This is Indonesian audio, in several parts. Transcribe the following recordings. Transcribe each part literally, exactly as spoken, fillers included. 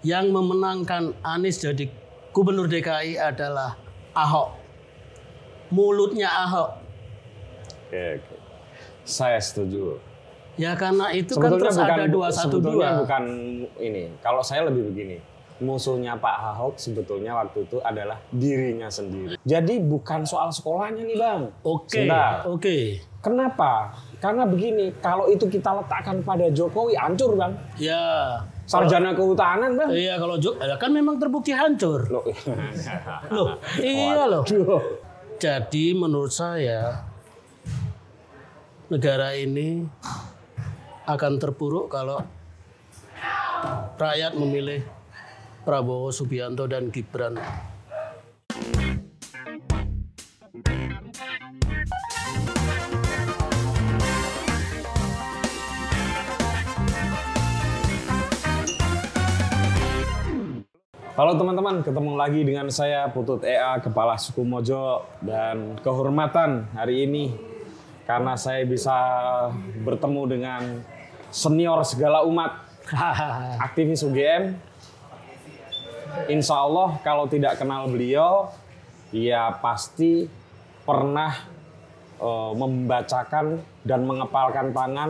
yang memenangkan Anies jadi Gubernur D K I adalah Ahok. Mulutnya Ahok. Oke, oke. Saya setuju. Ya karena itu Sebetulnya kan terus bukan, ada dua satu sebetulnya dua. bukan ini. Kalau saya lebih begini. Musuhnya Pak Ahok sebetulnya waktu itu adalah dirinya sendiri. Jadi bukan soal sekolahnya nih Bang. Oke, Sebentar. oke. Kenapa? Karena begini, kalau itu kita letakkan pada Jokowi hancur Bang. Ya. Sarjana kehutanan Bang. Iya kalau Jo- ya kan memang terbukti hancur. Loh, Loh, iya loh. Waduh. Jadi menurut saya negara ini akan terpuruk kalau rakyat memilih Prabowo Subianto dan Gibran. Halo teman-teman, ketemu lagi dengan saya Putut E A, Kepala Suku Mojo, dan kehormatan hari ini karena saya bisa bertemu dengan senior segala umat, aktivis U G M. Insya Allah kalau tidak kenal beliau, ya pasti pernah uh, membacakan dan mengepalkan tangan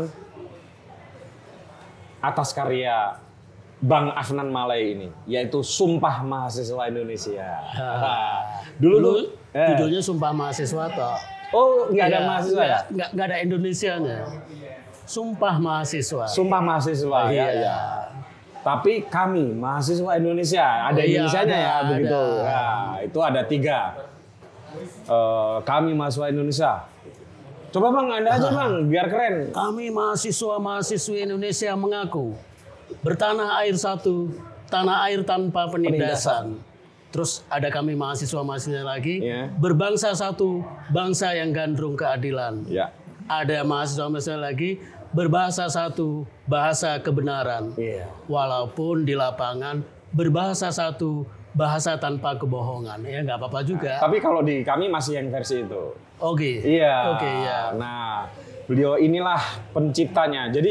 atas karya Bang Afnan Malai ini, yaitu Sumpah Mahasiswa Indonesia. Dulu, Dulu eh. judulnya Sumpah Mahasiswa toh. Oh, nggak ada Ya, mahasiswa ya? Nggak, nggak ada Indonesianya. Sumpah Mahasiswa. Sumpah Mahasiswa, Iya. ya, ya. Tapi kami, mahasiswa Indonesia, ada Iya, Indonesianya ada, ya, begitu. ada. Nah, itu ada tiga. Eh, kami mahasiswa Indonesia. Coba Bang, Anda aja Bang, biar keren. Kami mahasiswa-mahasiswi Indonesia mengaku bertanah air satu, tanah air tanpa penindasan. Terus ada kami mahasiswa-mahasiswa lagi, Iya. berbangsa satu, bangsa yang gandrung keadilan. Ya. Ada mahasiswa-mahasiswa lagi, berbahasa satu, bahasa kebenaran. Iya. Walaupun di lapangan berbahasa satu, bahasa tanpa kebohongan. Ya nggak apa-apa juga. Tapi kalau di kami masih yang versi itu. Oke. Iya. Oke ya. Nah, beliau inilah penciptanya. Jadi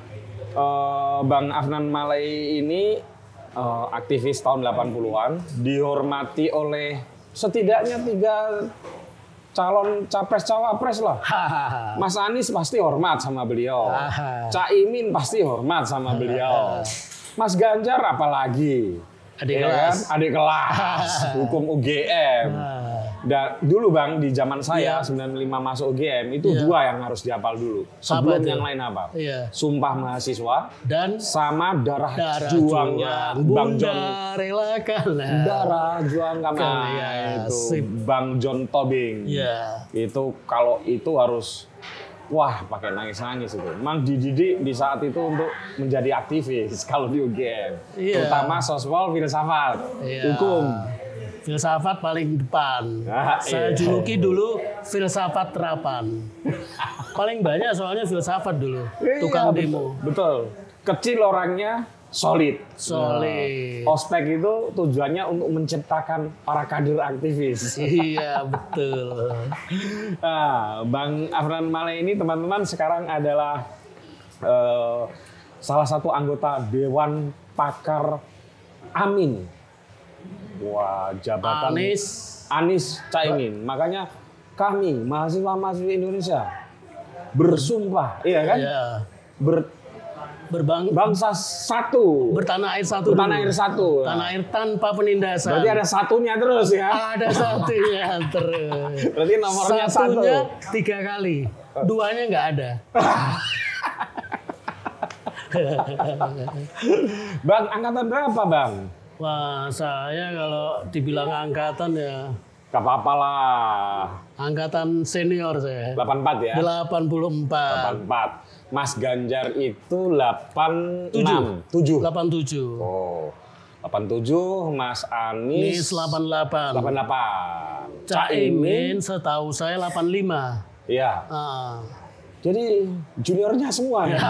eh, Bang Afnan Malai ini eh, aktivis tahun delapan puluhan, dihormati oleh setidaknya tiga calon capres cawapres lah. Hahaha. Mas Anies pasti hormat sama beliau. Aha. Caimin pasti hormat sama beliau. Mas Ganjar apalagi? Adik Ya kelas. kan? Adik kelas. Hukum U G M. Ah. Dan dulu Bang, di zaman saya Iya. sembilan puluh lima masuk U G M itu Iya. dua yang harus dihafal dulu. Sebelum Apa itu? yang lain apa? Iya. Sumpah Mahasiswa Dan sama darah, darah juangnya juang, Bang Bunda John. relakan. Darah juang kami Iya, itu sip. Bang John Tobing. Iya. Itu kalau itu harus wah pakai nangis-nangis itu. Memang dididik di saat itu untuk menjadi aktivis kalau di U G M. Iya. Terutama sospol, filsafat, Iya. hukum. Filsafat paling depan. Ah, Saya iya. juluki dulu filsafat terapan. Paling banyak soalnya filsafat dulu. Tukang Iya, demo. Betul. Kecil orangnya, solid. Solid. Nah, ospek itu tujuannya untuk menciptakan para kader aktivis. Iya betul. Nah, Bang Afnan Malai ini teman-teman sekarang adalah eh, salah satu anggota Dewan Pakar Amin. Wah, jabatan Anies. Anies Caimin. Makanya kami mahasiswa-mahasiswi Indonesia bersumpah, iya kan? Iya. Ber- Berbang bangsa satu. bertanah air satu. Bertanah dulu. air satu. Tanah air tanpa penindasan. Berarti ada satunya terus ya. Ada satunya terus. Berarti nomornya Satunya satu. tiga kali. Duanya nggak ada. Bang, angkatan berapa Bang? Wah, saya kalau dibilang angkatan ya Gak apa-apa lah. angkatan senior saya. delapan puluh empat ya? delapan puluh empat. delapan puluh empat. Mas Ganjar itu delapan puluh enam. tujuh. delapan puluh tujuh. Oh. delapan puluh tujuh, Mas Anies Anies delapan puluh delapan. delapan puluh delapan. Caimin setahu saya delapan puluh lima. Iya. Ah. Jadi juniornya semua ya.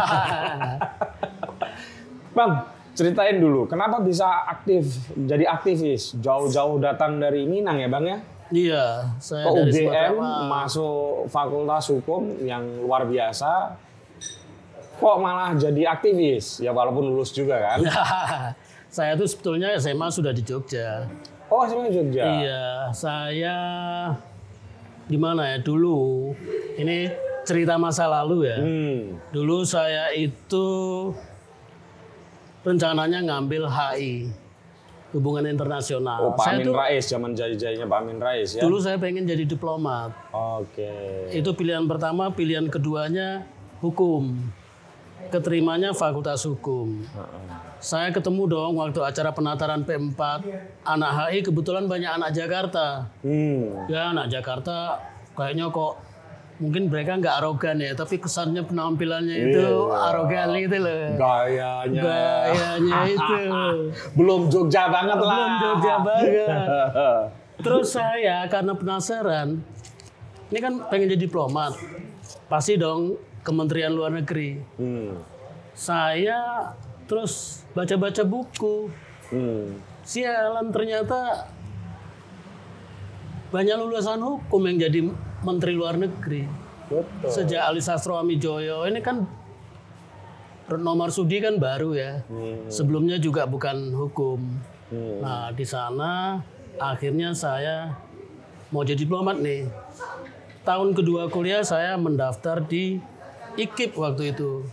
Bang, ceritain dulu, kenapa bisa aktif jadi aktivis? Jauh-jauh datang dari Minang ya Bang ya? Iya, saya Ke dari U G Sumatera. M masuk Fakultas Hukum yang luar biasa. Kok malah jadi aktivis? Ya walaupun lulus juga kan. Saya tuh sebetulnya S M A sudah di Jogja. Oh, S M A Jogja. Iya, saya di mana ya dulu? Ini cerita masa lalu ya. Hmm. Dulu saya itu rencananya ngambil H I, hubungan internasional. Oh, Pak saya Amin tuh, Rais, zaman jaya-jayanya Pak Amin Rais ya. dulu saya pengen jadi diplomat. Oke. Itu pilihan pertama, pilihan keduanya hukum. Keterimanya fakultas hukum. Saya ketemu dong waktu acara penataran P empat. Anak H I kebetulan banyak anak Jakarta. Hmm. Ya anak Jakarta kayaknya kok mungkin mereka nggak arogan ya, tapi kesannya penampilannya itu Iya. arogan gitu loh. Gayanya. Gayanya itu. Belum Jogja banget lah. Belum Jogja banget. Terus saya karena penasaran, ini kan pengen jadi diplomat, pasti dong Kementerian Luar Negeri. Hmm. Saya terus baca-baca buku. Hmm. Sialan ternyata banyak lulusan hukum yang jadi Menteri Luar Negeri. Betul. Sejak Ali Sastro Amijoyo ini kan Retno Marsudi kan baru ya. Hmm. Sebelumnya juga bukan hukum. Hmm. Nah di sana akhirnya saya mau jadi diplomat nih. Tahun kedua kuliah saya mendaftar di I K I P waktu itu.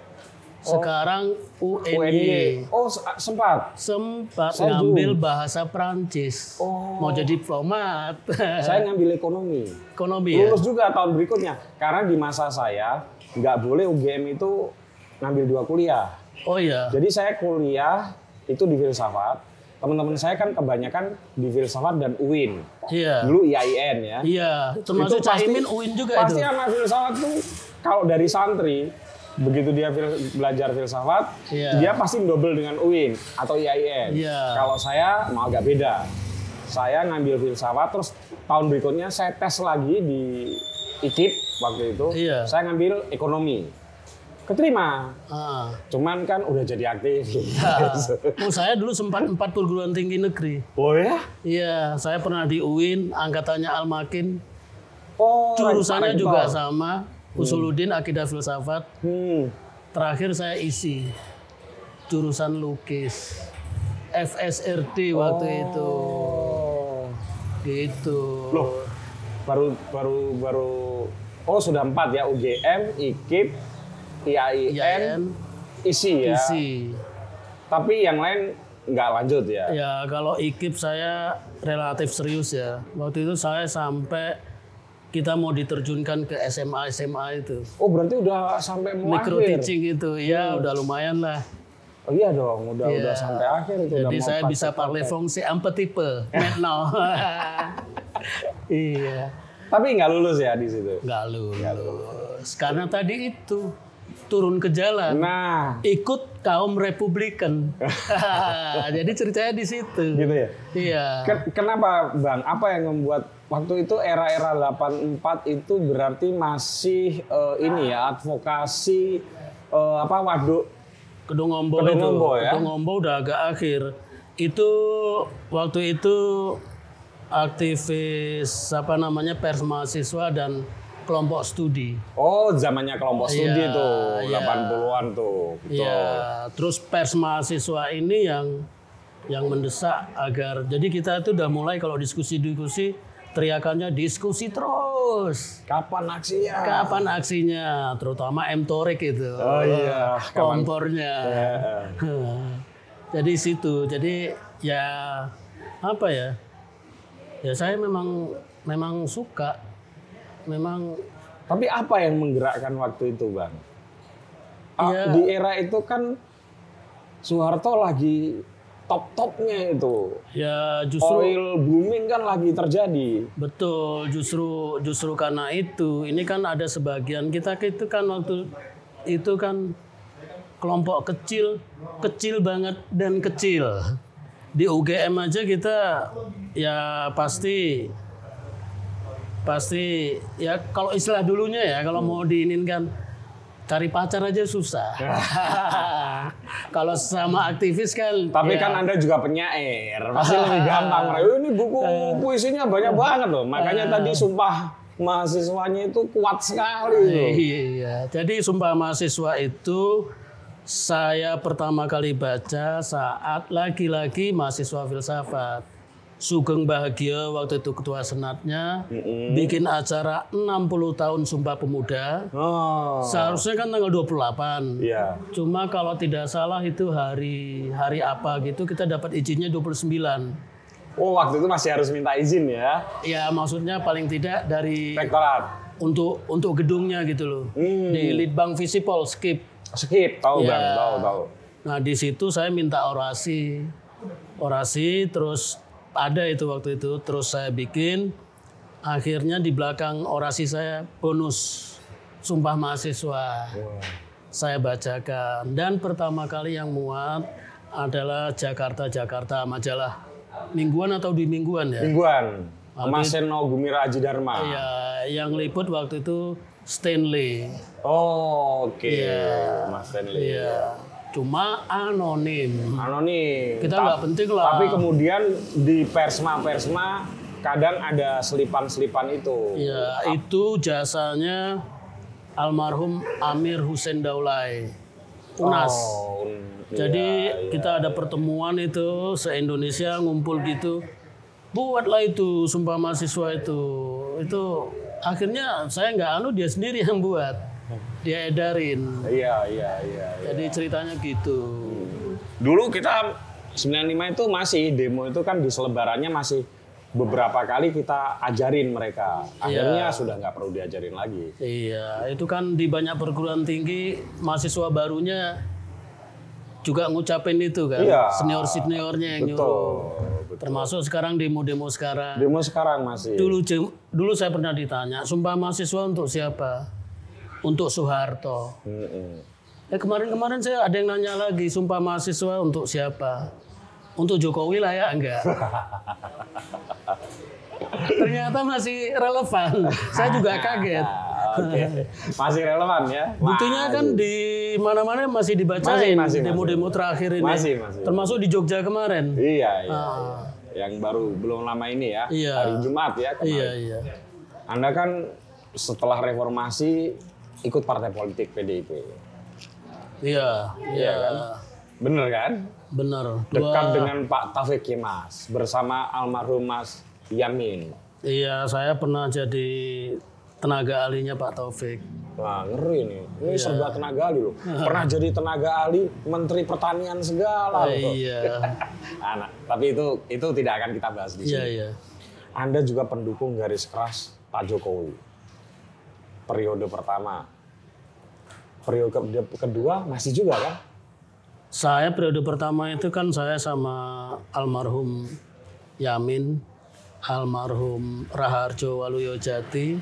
Sekarang U N Y. U N Y. Oh, se- sempat. Sempat Saya ngambil juga. bahasa Prancis. Oh. Mau jadi diplomat. Saya ngambil ekonomi. Ekonomi ya? Lulus juga tahun berikutnya. Karena di masa saya nggak boleh U G M itu ngambil dua kuliah. Oh iya. Jadi saya kuliah itu di filsafat. Teman-teman saya kan kebanyakan di filsafat dan U I N. Iya. Dulu I A I N ya. Iya, termasuk Itu pasti- Caimin U I N juga Pasti itu. anak filsafat tuh kalau dari santri begitu dia fil- belajar filsafat, Iya. dia pasti double dengan U I N atau I A I N. Iya. Kalau saya mau agak beda. Saya ngambil filsafat terus tahun berikutnya saya tes lagi di I K I P waktu itu. Iya. Saya ngambil ekonomi. Keterima. Ah. Cuman kan udah jadi aktivis. Ah. Oh, saya dulu sempat empat perguruan tinggi negeri. Oh ya? Iya, saya pernah di U I N, angkatannya Al-Makin. Oh, Jurusannya rektor. juga sama, Usuluddin Akidah Filsafat. Hmm. Terakhir saya isi jurusan lukis. F S R D waktu itu. Oh. Gitu. Loh, baru baru baru oh sudah empat ya, U G M, I K I P, I A I I A I N, N, isi ya. isi. Tapi yang lain nggak lanjut ya. Ya kalau I K I P saya relatif serius ya. Waktu itu saya sampai kita mau diterjunkan ke S M A S M A itu. Oh berarti udah sampai mau Micro akhir. teaching itu, ya udah lumayan lah. Oh iya dong, udah Iya. udah sampai akhir itu. udah Jadi mau saya praktek- bisa parler fungsi un petit peu maintenant. Iya, Tapi nggak lulus ya di situ. nggak lulus. Karena tadi itu turun ke jalan, Nah, ikut kaum Republikan. Jadi ceritanya di situ. gitu ya. Iya. Ken- Kenapa Bang? Apa yang membuat waktu itu era-era delapan empat itu berarti masih eh, ini ya advokasi eh, apa waduk Kedungombo itu, Kedungombo ya? Kedungombo udah agak akhir. Itu waktu itu aktivis apa namanya pers mahasiswa dan kelompok studi. Oh, zamannya kelompok studi Iya, tuh, iya. delapan puluhan tuh. Betul. Ya, terus pers mahasiswa ini yang yang mendesak agar jadi kita itu udah mulai kalau diskusi-diskusi teriakannya diskusi terus. Kapan aksinya? Kapan aksinya? Terutama M Torik itu. Oh iya, kapan- Kompornya. Ya. Jadi situ. Jadi ya apa ya? Ya saya memang memang suka. Memang Tapi apa yang menggerakkan waktu itu, Bang? Ah, Iya. Di era itu kan Soeharto lagi top-topnya itu. ya justru Oil booming kan lagi terjadi. betul justru justru karena itu ini kan ada sebagian kita itu kan waktu itu kan kelompok kecil kecil banget dan kecil di U G M aja kita ya pasti pasti ya kalau istilah dulunya ya kalau mau diinginkan cari pacar aja susah. Kalau sama aktivis kan Tapi ya, kan Anda juga penyair, pasti lebih gampang. Oh, ini buku puisinya banyak banget loh. Makanya tadi sumpah mahasiswanya itu kuat sekali. loh. Iya, jadi sumpah mahasiswa itu Saya pertama kali baca saat lagi-lagi mahasiswa filsafat. Sugeng Bahagia waktu itu ketua senatnya mm-hmm. bikin acara enam puluh tahun Sumpah Pemuda. Oh. Seharusnya kan tanggal dua puluh delapan. Iya. Cuma kalau tidak salah itu hari hari apa gitu kita dapat izinnya dua puluh sembilan. Oh, waktu itu masih harus minta izin ya? Ya, maksudnya paling tidak dari rektorat untuk untuk gedungnya gitu loh. Hmm. Di Litbang Visipol skip. Skip, tahu ya. Bang, tahu tahu. Nah, di situ saya minta orasi. Orasi terus ada itu waktu itu, terus saya bikin, akhirnya di belakang orasi saya bonus Sumpah Mahasiswa. Wow. Saya bacakan, dan pertama kali yang muat adalah Jakarta-Jakarta, majalah mingguan atau di mingguan ya? Mingguan, Mas Seno Gumira Aji Dharma. Iya, yang liput waktu itu Stanley. Oh, oke, okay. Ya, Mas Stanley. Iya. Cuma anonim. Anonim. Kita nggak penting lah. Tapi kemudian di persma-persma kadang ada selipan-selipan itu. Iya, itu jasanya almarhum Amir Hussein Daulay, Unas. Oh, Jadi iya, kita iya. ada pertemuan itu se-Indonesia ngumpul gitu. Buatlah itu Sumpah Mahasiswa itu. Itu akhirnya saya nggak anu, dia sendiri yang buat. Dia edarin. Iya, iya, iya. Jadi ceritanya gitu. Dulu kita sembilan puluh lima itu masih demo itu kan di selebarannya masih beberapa kali kita ajarin mereka. Akhirnya iya. sudah nggak perlu diajarin lagi. Iya, itu kan di banyak perguruan tinggi mahasiswa barunya juga ngucapin itu kan. Iya. Senior-seniornya yang betul, nyuruh. Betul. Termasuk sekarang demo-demo sekarang. Demo sekarang masih. Dulu dulu saya pernah ditanya, Sumpah Mahasiswa untuk siapa? Untuk Soeharto. Mm-mm. Eh kemarin-kemarin saya ada yang nanya lagi, Sumpah Mahasiswa untuk siapa? Untuk Jokowi lah ya, enggak. Ternyata masih relevan. Saya juga kaget. Oke. Masih relevan ya. Buktinya kan di mana-mana masih dibacain masih, masih, demo-demo masih. terakhir ini. Masih, masih. Termasuk di Jogja kemarin. Iya, iya. Ah. Yang baru belum lama ini ya. Iya. Hari Jumat ya kemarin. Iya, iya. Anda kan setelah reformasi ikut partai politik P D I P. Iya, iya kan? Bener kan? Bener. Dua... Dekat dengan Pak Taufik Kemas bersama almarhum Mas Yamin. Iya, saya pernah jadi tenaga ahlinya Pak Taufik. Wah, ngeri nih. Ini iya. serba tenaga ahli loh. Pernah jadi tenaga ahli Menteri Pertanian segala loh. Iya. Anak, tapi itu itu tidak akan kita bahas di sini. Iya, iya. Anda juga pendukung garis keras Pak Jokowi. Periode pertama. Periode kedua masih juga kan? Saya periode pertama itu kan saya sama almarhum Yamin, almarhum Raharjo Waluyo Jati,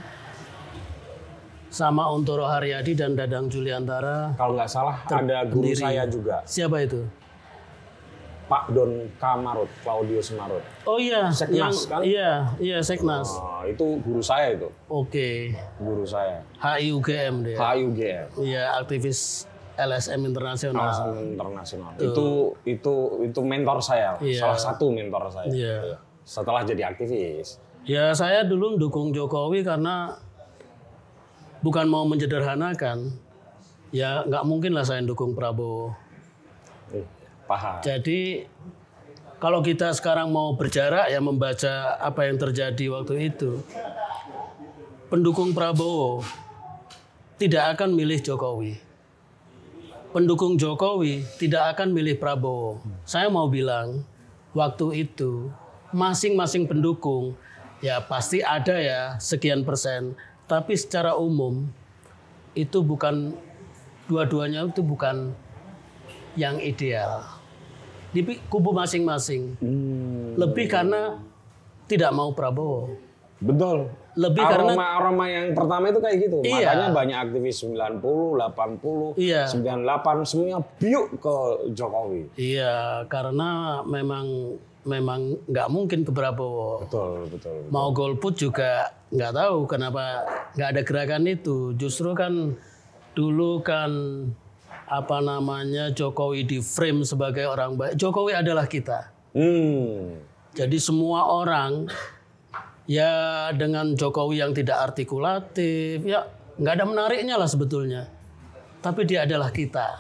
sama Untoro Haryadi dan Dadang Juliantara. Kalau nggak salah ada guru pendiri. Saya juga. Siapa itu? Pak Don Kamarut, Claudius Marut. Oh iya, Seknas yang, kan? Iya, iya Seknas. Oh, itu guru saya itu. Oke. Guru saya. H I U G M dia. H I U G M. Iya, aktivis L S M internasional. L S M internasional. Itu itu itu mentor saya. Iya. Salah satu mentor saya. Iya. Setelah jadi aktivis. Ya, saya dulu mendukung Jokowi karena bukan mau menjederhanakan. Ya, nggak mungkin lah saya dukung Prabowo. Eh. Paham. Jadi kalau kita sekarang mau berjarak ya membaca apa yang terjadi waktu itu, pendukung Prabowo tidak akan milih Jokowi. Pendukung Jokowi tidak akan milih Prabowo. Saya mau bilang waktu itu masing-masing pendukung ya pasti ada ya sekian persen, tapi secara umum itu bukan dua-duanya itu bukan yang ideal di kubu masing-masing. Hmm. Lebih karena tidak mau Prabowo. Betul. Lebih aroma, karena aroma yang pertama itu kayak gitu. Iya. Makanya banyak aktivis sembilan puluh, delapan puluh, iya. sembilan puluh delapan semuanya biuk ke Jokowi. Iya, karena memang memang nggak mungkin ke Prabowo. Betul, betul, betul. Mau golput juga nggak tahu kenapa nggak ada gerakan itu. Justru kan dulu kan apa namanya Jokowi di frame sebagai orang baik. Jokowi adalah kita. Hmm. Jadi semua orang ya dengan Jokowi yang tidak artikulatif ya nggak ada menariknya lah sebetulnya. Tapi dia adalah kita.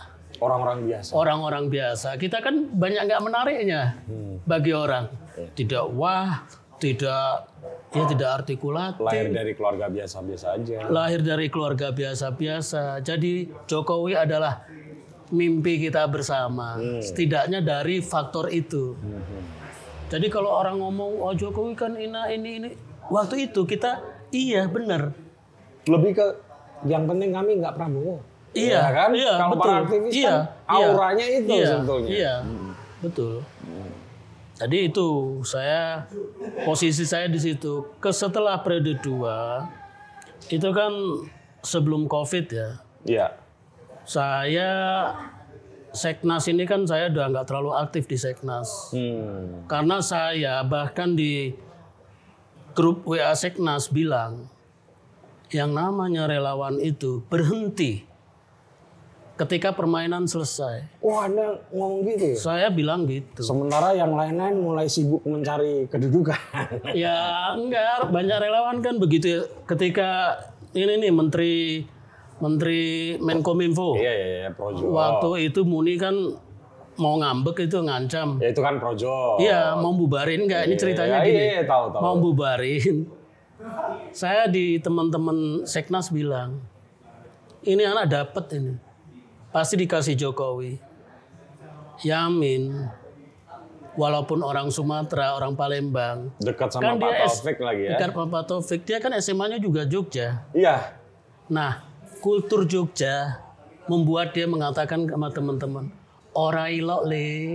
orang-orang biasa. Orang-orang biasa. Kita kan banyak nggak menariknya hmm. bagi orang. Ya. Tidak wah, tidak ya tidak artikulatif. Lahir dari keluarga biasa-biasa aja. Lahir dari keluarga biasa-biasa. Jadi Jokowi adalah mimpi kita bersama. Hmm. Setidaknya dari faktor itu. Hmm. Jadi kalau orang ngomong, oh Jokowi kan ina ini ini, waktu itu kita iya benar. Lebih ke yang penting kami nggak Prabowo. Iya ya kan? Iya, kalau betul. para aktivis Iya, kan auranya iya, itu iya, sebetulnya. Iya, hmm. betul. Hmm. Jadi itu saya posisi saya di situ. Ke setelah periode dua itu kan sebelum Covid ya. Iya. Saya Seknas ini kan saya udah nggak terlalu aktif di Seknas. Hmm. Karena saya bahkan di grup W A Seknas bilang yang namanya relawan itu berhenti ketika permainan selesai. Wah, Anda ngomong gitu ya? Saya bilang gitu. Sementara yang lain-lain mulai sibuk mencari kedudukan. Ya enggak, banyak relawan kan begitu ya. Ketika ini nih Menteri Menteri Menkominfo. Iya, iya, iya, Projo. Waktu itu Muni kan mau ngambek itu ngancam. Ya itu kan Projo. Iya, mau bubarin enggak? Ini ceritanya iya, gini. Iya, iya, tahu, tahu. Mau bubarin. Saya di teman-teman Seknas bilang, ini anak dapat ini. Pasti dikasih Jokowi. Yamin, walaupun orang Sumatera, orang Palembang. Dekat sama kan Pak Taufik lagi ya. Dekat sama Pak Taufik. Dia kan S M A-nya juga Jogja. Iya. Nah, kultur Jogja membuat dia mengatakan sama teman-teman, ora ilok le.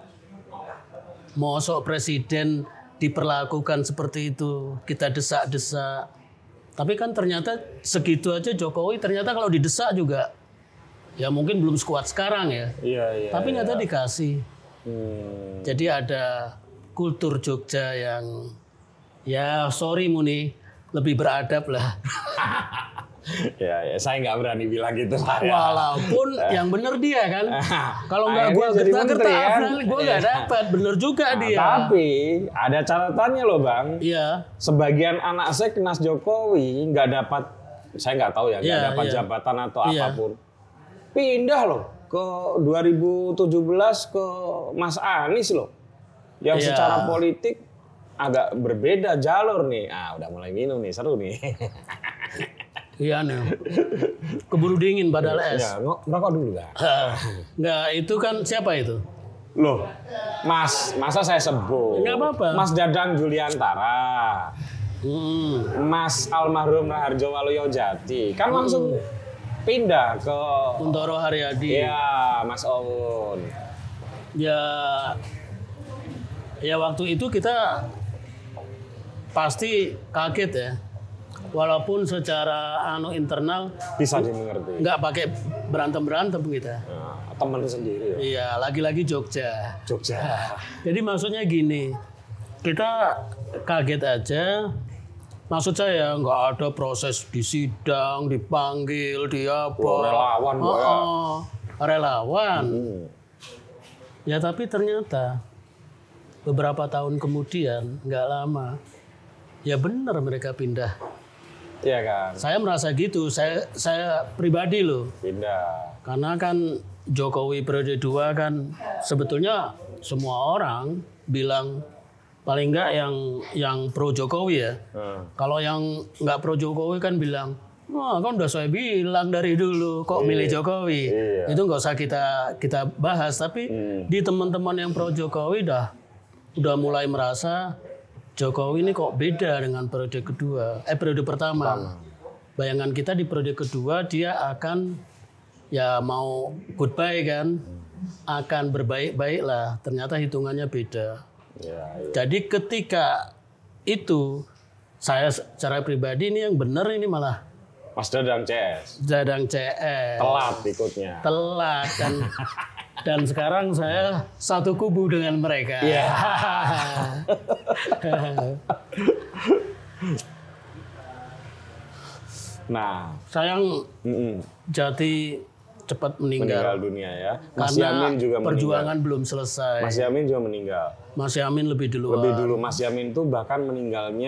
Mosok presiden diperlakukan seperti itu. Kita desak-desak. Tapi kan ternyata segitu aja Jokowi ternyata kalau didesak juga ya mungkin belum sekuat sekarang ya. Iya, iya. Tapi nyata iya. dikasih. Hmm. Jadi ada kultur Jogja yang ya sorry Muni lebih beradab lah. ya, ya, saya nggak berani bilang gitu saya. Walaupun yang bener dia kan. Kalau nggak gue gertak-gertak, kan? gue nggak dapat. Bener juga nah, dia. Tapi ada catatannya loh Bang. Iya. Sebagian anak Seknas Jokowi nggak dapat, saya nggak tahu ya, nggak ya, dapat ya. jabatan atau ya. apapun. Pindah loh ke dua ribu tujuh belas ke Mas Anies loh. Yang ya. secara politik agak berbeda jalur nih. Ah, udah mulai minum nih, seru nih. Iya nih. Keburu dingin padahal es. Ya, ngerokok dulu kan. Nggak, itu kan siapa itu? Loh, Mas, masa saya sebut? Nggak apa-apa. Mas Dadang Juliantara. Hmm. Mas almarhum Raharjo Waluyo Jati. Kan hmm. langsung pindah ke Kuntoro Haryadi. Iya, Mas Oun. Ya, ya waktu itu kita pasti kaget ya. Walaupun secara anu internal bisa dimengerti. Nggak pakai berantem-berantem kita. Nah, teman sendiri ya. Iya, lagi-lagi Jogja. Jogja. Nah, jadi maksudnya gini, kita kaget aja. Maksud saya nggak ada proses di sidang, dipanggil, di apa. Oh, relawan. Oh, oh, relawan. Hmm. Ya tapi ternyata beberapa tahun kemudian, nggak lama, ya benar mereka pindah. Iya kan. Saya merasa gitu. Saya saya pribadi loh. Pindah. Karena kan Jokowi periode dua kan sebetulnya semua orang bilang paling enggak yang yang pro Jokowi ya. Hmm. Kalau yang nggak pro Jokowi kan bilang, wah kan udah saya bilang dari dulu kok milih Jokowi. Iya. Itu nggak usah kita kita bahas. Tapi hmm. di teman-teman yang pro Jokowi dah udah mulai merasa Jokowi ini kok beda dengan periode kedua, eh periode pertama. pertama. Bayangan kita di periode kedua dia akan ya mau goodbye kan, akan berbaik-baik lah. Ternyata hitungannya beda. Ya, ya. Jadi ketika itu saya secara pribadi ini yang benar ini malah Mas Dadang C S. Dadang C S. Telat ikutnya. Telat dan dan sekarang saya satu kubu dengan mereka. Iya. Nah, sayang mm-mm. Jati cepat meninggal. Meninggal dunia ya. Mas Karena Yamin juga perjuangan meninggal. belum selesai. Mas Yamin juga meninggal. Mas Yamin lebih dulu. Lebih dulu Mas Yamin tuh bahkan meninggalnya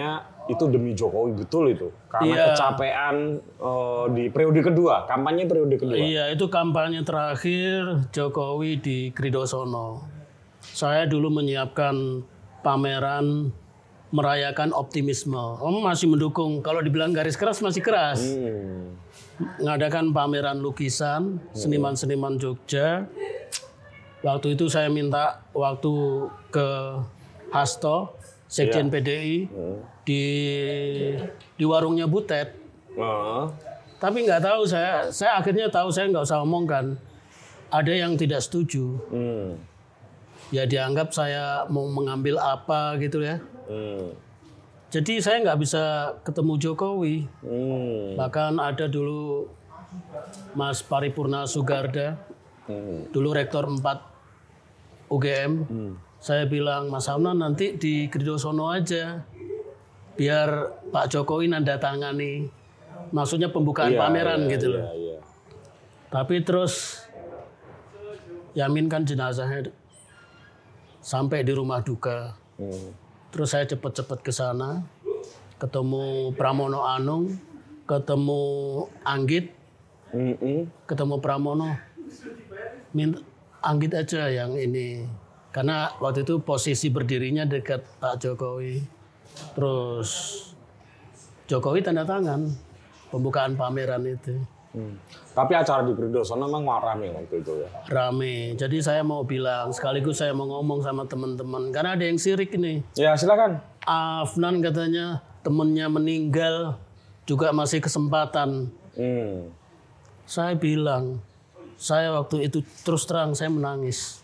itu demi Jokowi betul itu. Karena Iya. kecapean uh, di periode kedua, kampanye periode kedua. Iya, itu kampanye terakhir Jokowi di Kridosono. Saya dulu menyiapkan pameran merayakan optimisme. Om masih mendukung, kalau dibilang garis keras masih keras. Hmm. Ngadakan pameran lukisan, seniman-seniman Jogja. Waktu itu saya minta waktu ke Hasto, Sekjen P D I, di di warungnya Butet. Uh. Tapi nggak tahu saya, saya akhirnya tahu saya nggak usah omongkan. Ada yang tidak setuju. Hmm. Ya dianggap saya mau mengambil apa gitu ya. Hmm. Jadi saya nggak bisa ketemu Jokowi. Hmm. Bahkan ada dulu Mas Paripurna Sugarda, Hmm. dulu rektor empat U G M. Hmm. Saya bilang, Mas Hamnan nanti di Kridosono aja. Biar Pak Jokowi nanda tangani. Maksudnya pembukaan Iya, pameran iya, gitu iya, loh. iya. Tapi terus Yamin kan jenazahnya sampai di rumah duka. Hmm. Terus saya cepet-cepet ke sana, ketemu Pramono Anung, ketemu Anggit, Mm-mm. ketemu Pramono. Minta Anggit aja yang ini. Karena waktu itu posisi berdirinya dekat Pak Jokowi. Terus Jokowi tanda tangan pembukaan pameran itu. Hmm. Tapi acara di Kridosono memang rame waktu itu ya. Rame. Jadi saya mau bilang, sekaligus saya mau ngomong sama teman-teman. Karena ada yang sirik nih. Ya silakan. Afnan katanya temennya meninggal juga masih kesempatan. Hmm. Saya bilang, saya waktu itu terus terang saya menangis.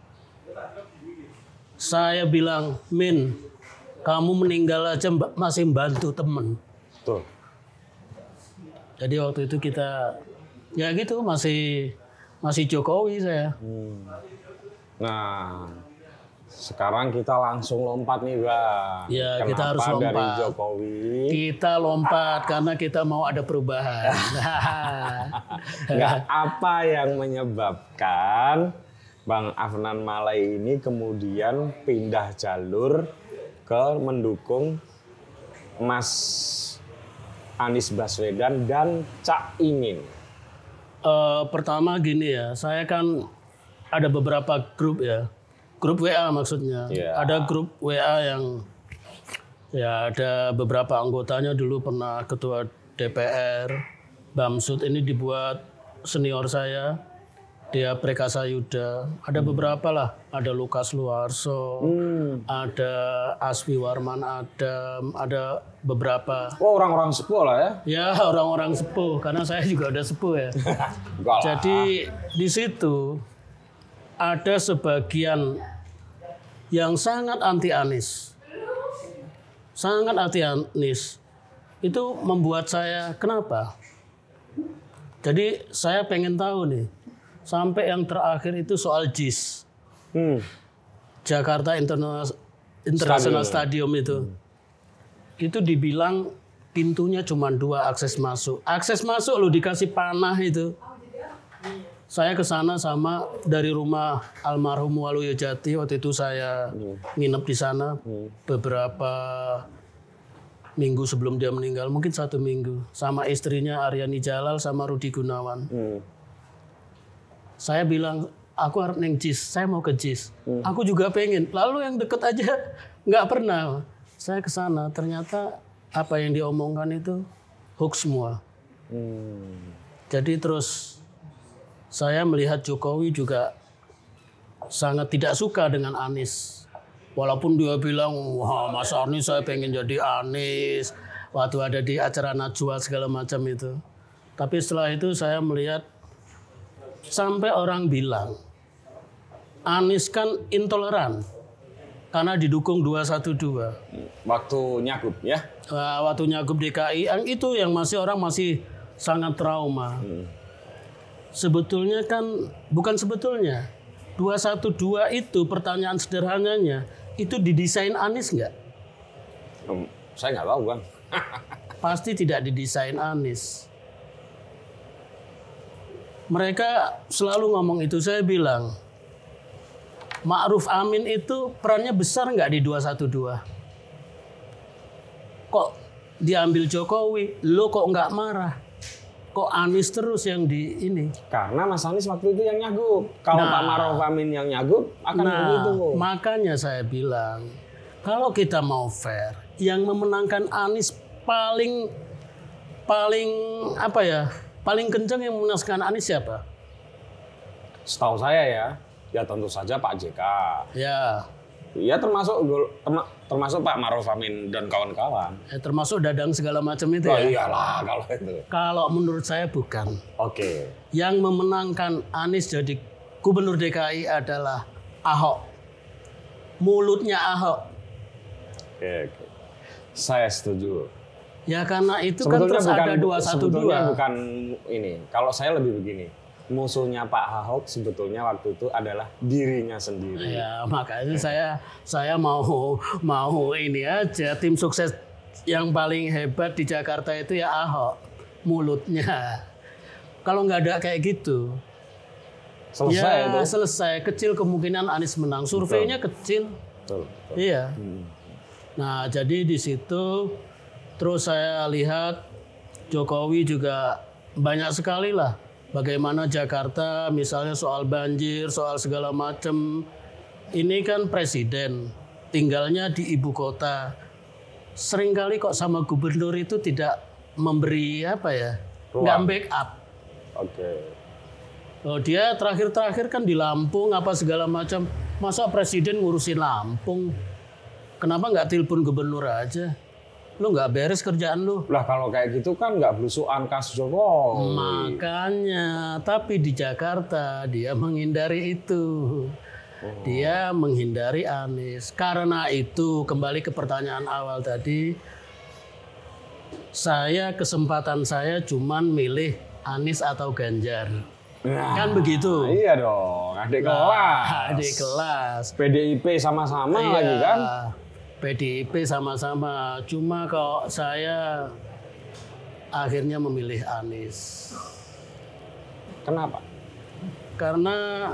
Saya bilang, Min, kamu meninggal aja mba- masih bantu temen. Tuh. Jadi waktu itu kita, ya gitu masih masih Jokowi saya. Hmm. Nah, sekarang kita langsung lompat nih, Bang. Ya, Kenapa kita harus dari lompat. Jokowi? Kita lompat karena kita mau ada perubahan. Nggak, apa yang menyebabkan Bang Afnan Malai ini kemudian pindah jalur ke mendukung Mas Anies Baswedan dan Cak Imin? Eh, pertama gini ya, saya kan ada beberapa grup ya, grup W A maksudnya. Iya. Ada grup W A yang ya ada beberapa anggotanya dulu pernah ketua D P R, Bamsud ini dibuat senior saya, dia Prekasa Yuda. Ada beberapa lah, ada Lukas Luarso, Hmm. ada Aswi Warman Adam, ada beberapa. Oh, orang-orang sepuh lah ya? Ya orang-orang sepuh, karena saya juga udah sepuh ya. Enggak lah. Jadi di situ ada sebagian yang sangat anti Anies. Sangat anti Anies. Itu membuat saya kenapa? Jadi saya pengen tahu nih. Sampai yang terakhir itu soal J I S. Hmm. Jakarta Interna- International Stadium, itu. Itu dibilang pintunya cuma dua akses masuk. Akses masuk lo dikasih panah itu. Saya ke sana sama dari rumah almarhum Waluyo Jati, waktu itu saya nginep di sana beberapa minggu sebelum dia meninggal, mungkin satu minggu, sama istrinya Aryani Jalal sama Rudi Gunawan. Hmm. Saya bilang, aku harus neng J I S, saya mau ke J I S. Aku juga pengen. Lalu yang deket aja nggak pernah. Saya ke sana, ternyata apa yang diomongkan itu hoax semua. Hmm. Jadi terus saya melihat Jokowi juga sangat tidak suka dengan Anies. Walaupun dia bilang, wah Mas Anies saya pengen jadi Anies. Waktu ada di acara Najwa segala macam itu. Tapi setelah itu saya melihat sampai orang bilang Anies kan intoleran karena didukung dua satu dua. Waktu nyagup ya? Nah, waktu nyagup D K I, yang itu yang masih orang masih sangat trauma. Hmm. Sebetulnya kan, bukan sebetulnya, dua satu dua itu pertanyaan sederhananya, itu didesain Anies nggak? Hmm, saya nggak tahu, Bang. Pasti tidak didesain Anies. Mereka selalu ngomong itu, saya bilang, Ma'ruf Amin itu perannya besar nggak di dua satu dua? kok diambil Jokowi, lo kok nggak marah? Kok Anies terus yang di ini? Karena Mas Anies waktu itu yang nyagup. Kalau Nah. Pak Maruf Amin yang nyagup akan Nah, begitu. makanya saya bilang, kalau kita mau fair, yang memenangkan Anies paling paling apa ya? Paling kencang yang memenangkan Anies siapa? Setahu saya ya, ya tentu saja Pak J K. Ya, Ya termasuk terma- termasuk Pak Maruf Amin dan kawan-kawan. eh, termasuk Dadang segala macam itu Oh ya. iyalah kalau itu. Kalau menurut saya bukan. Oke. Yang memenangkan Anies jadi gubernur D K I adalah Ahok. Mulutnya Ahok. Oke, oke. Saya setuju. Ya karena itu kan terus ada dua satu sebetulnya dua. bukan ini. Kalau saya lebih begini. Musuhnya Pak Ahok sebetulnya waktu itu adalah dirinya sendiri. Ya makanya saya saya mau mau ini aja, tim sukses yang paling hebat di Jakarta itu ya Ahok, mulutnya. Kalau nggak ada kayak gitu, Selesai ya itu. selesai. Kecil kemungkinan Anies menang. Surveinya kecil. Betul, betul. Iya. Hmm. Nah jadi di situ terus saya lihat Jokowi juga banyak sekali lah. Bagaimana Jakarta misalnya soal banjir, soal segala macam. Ini kan presiden, tinggalnya di ibu kota. Seringkali kok sama gubernur itu tidak memberi apa ya, Ruang. nggak backup. Oke. Oh, dia terakhir-terakhir kan di Lampung apa segala macam. Masa presiden ngurusin Lampung? Kenapa nggak telepon gubernur aja? Lu nggak beres kerjaan lu. Lah kalau kayak gitu kan nggak belusuan kas Jokowi. Makanya, tapi di Jakarta dia menghindari itu. Dia menghindari Anies. Karena itu, kembali ke pertanyaan awal tadi, saya kesempatan saya cuman milih Anies atau Ganjar. Nah, Kan begitu. Iya dong, adik kelas. Adik kelas. P D I P sama-sama Iya, lagi kan? P D I P sama-sama. Cuma kalau saya akhirnya memilih Anies. Kenapa? Karena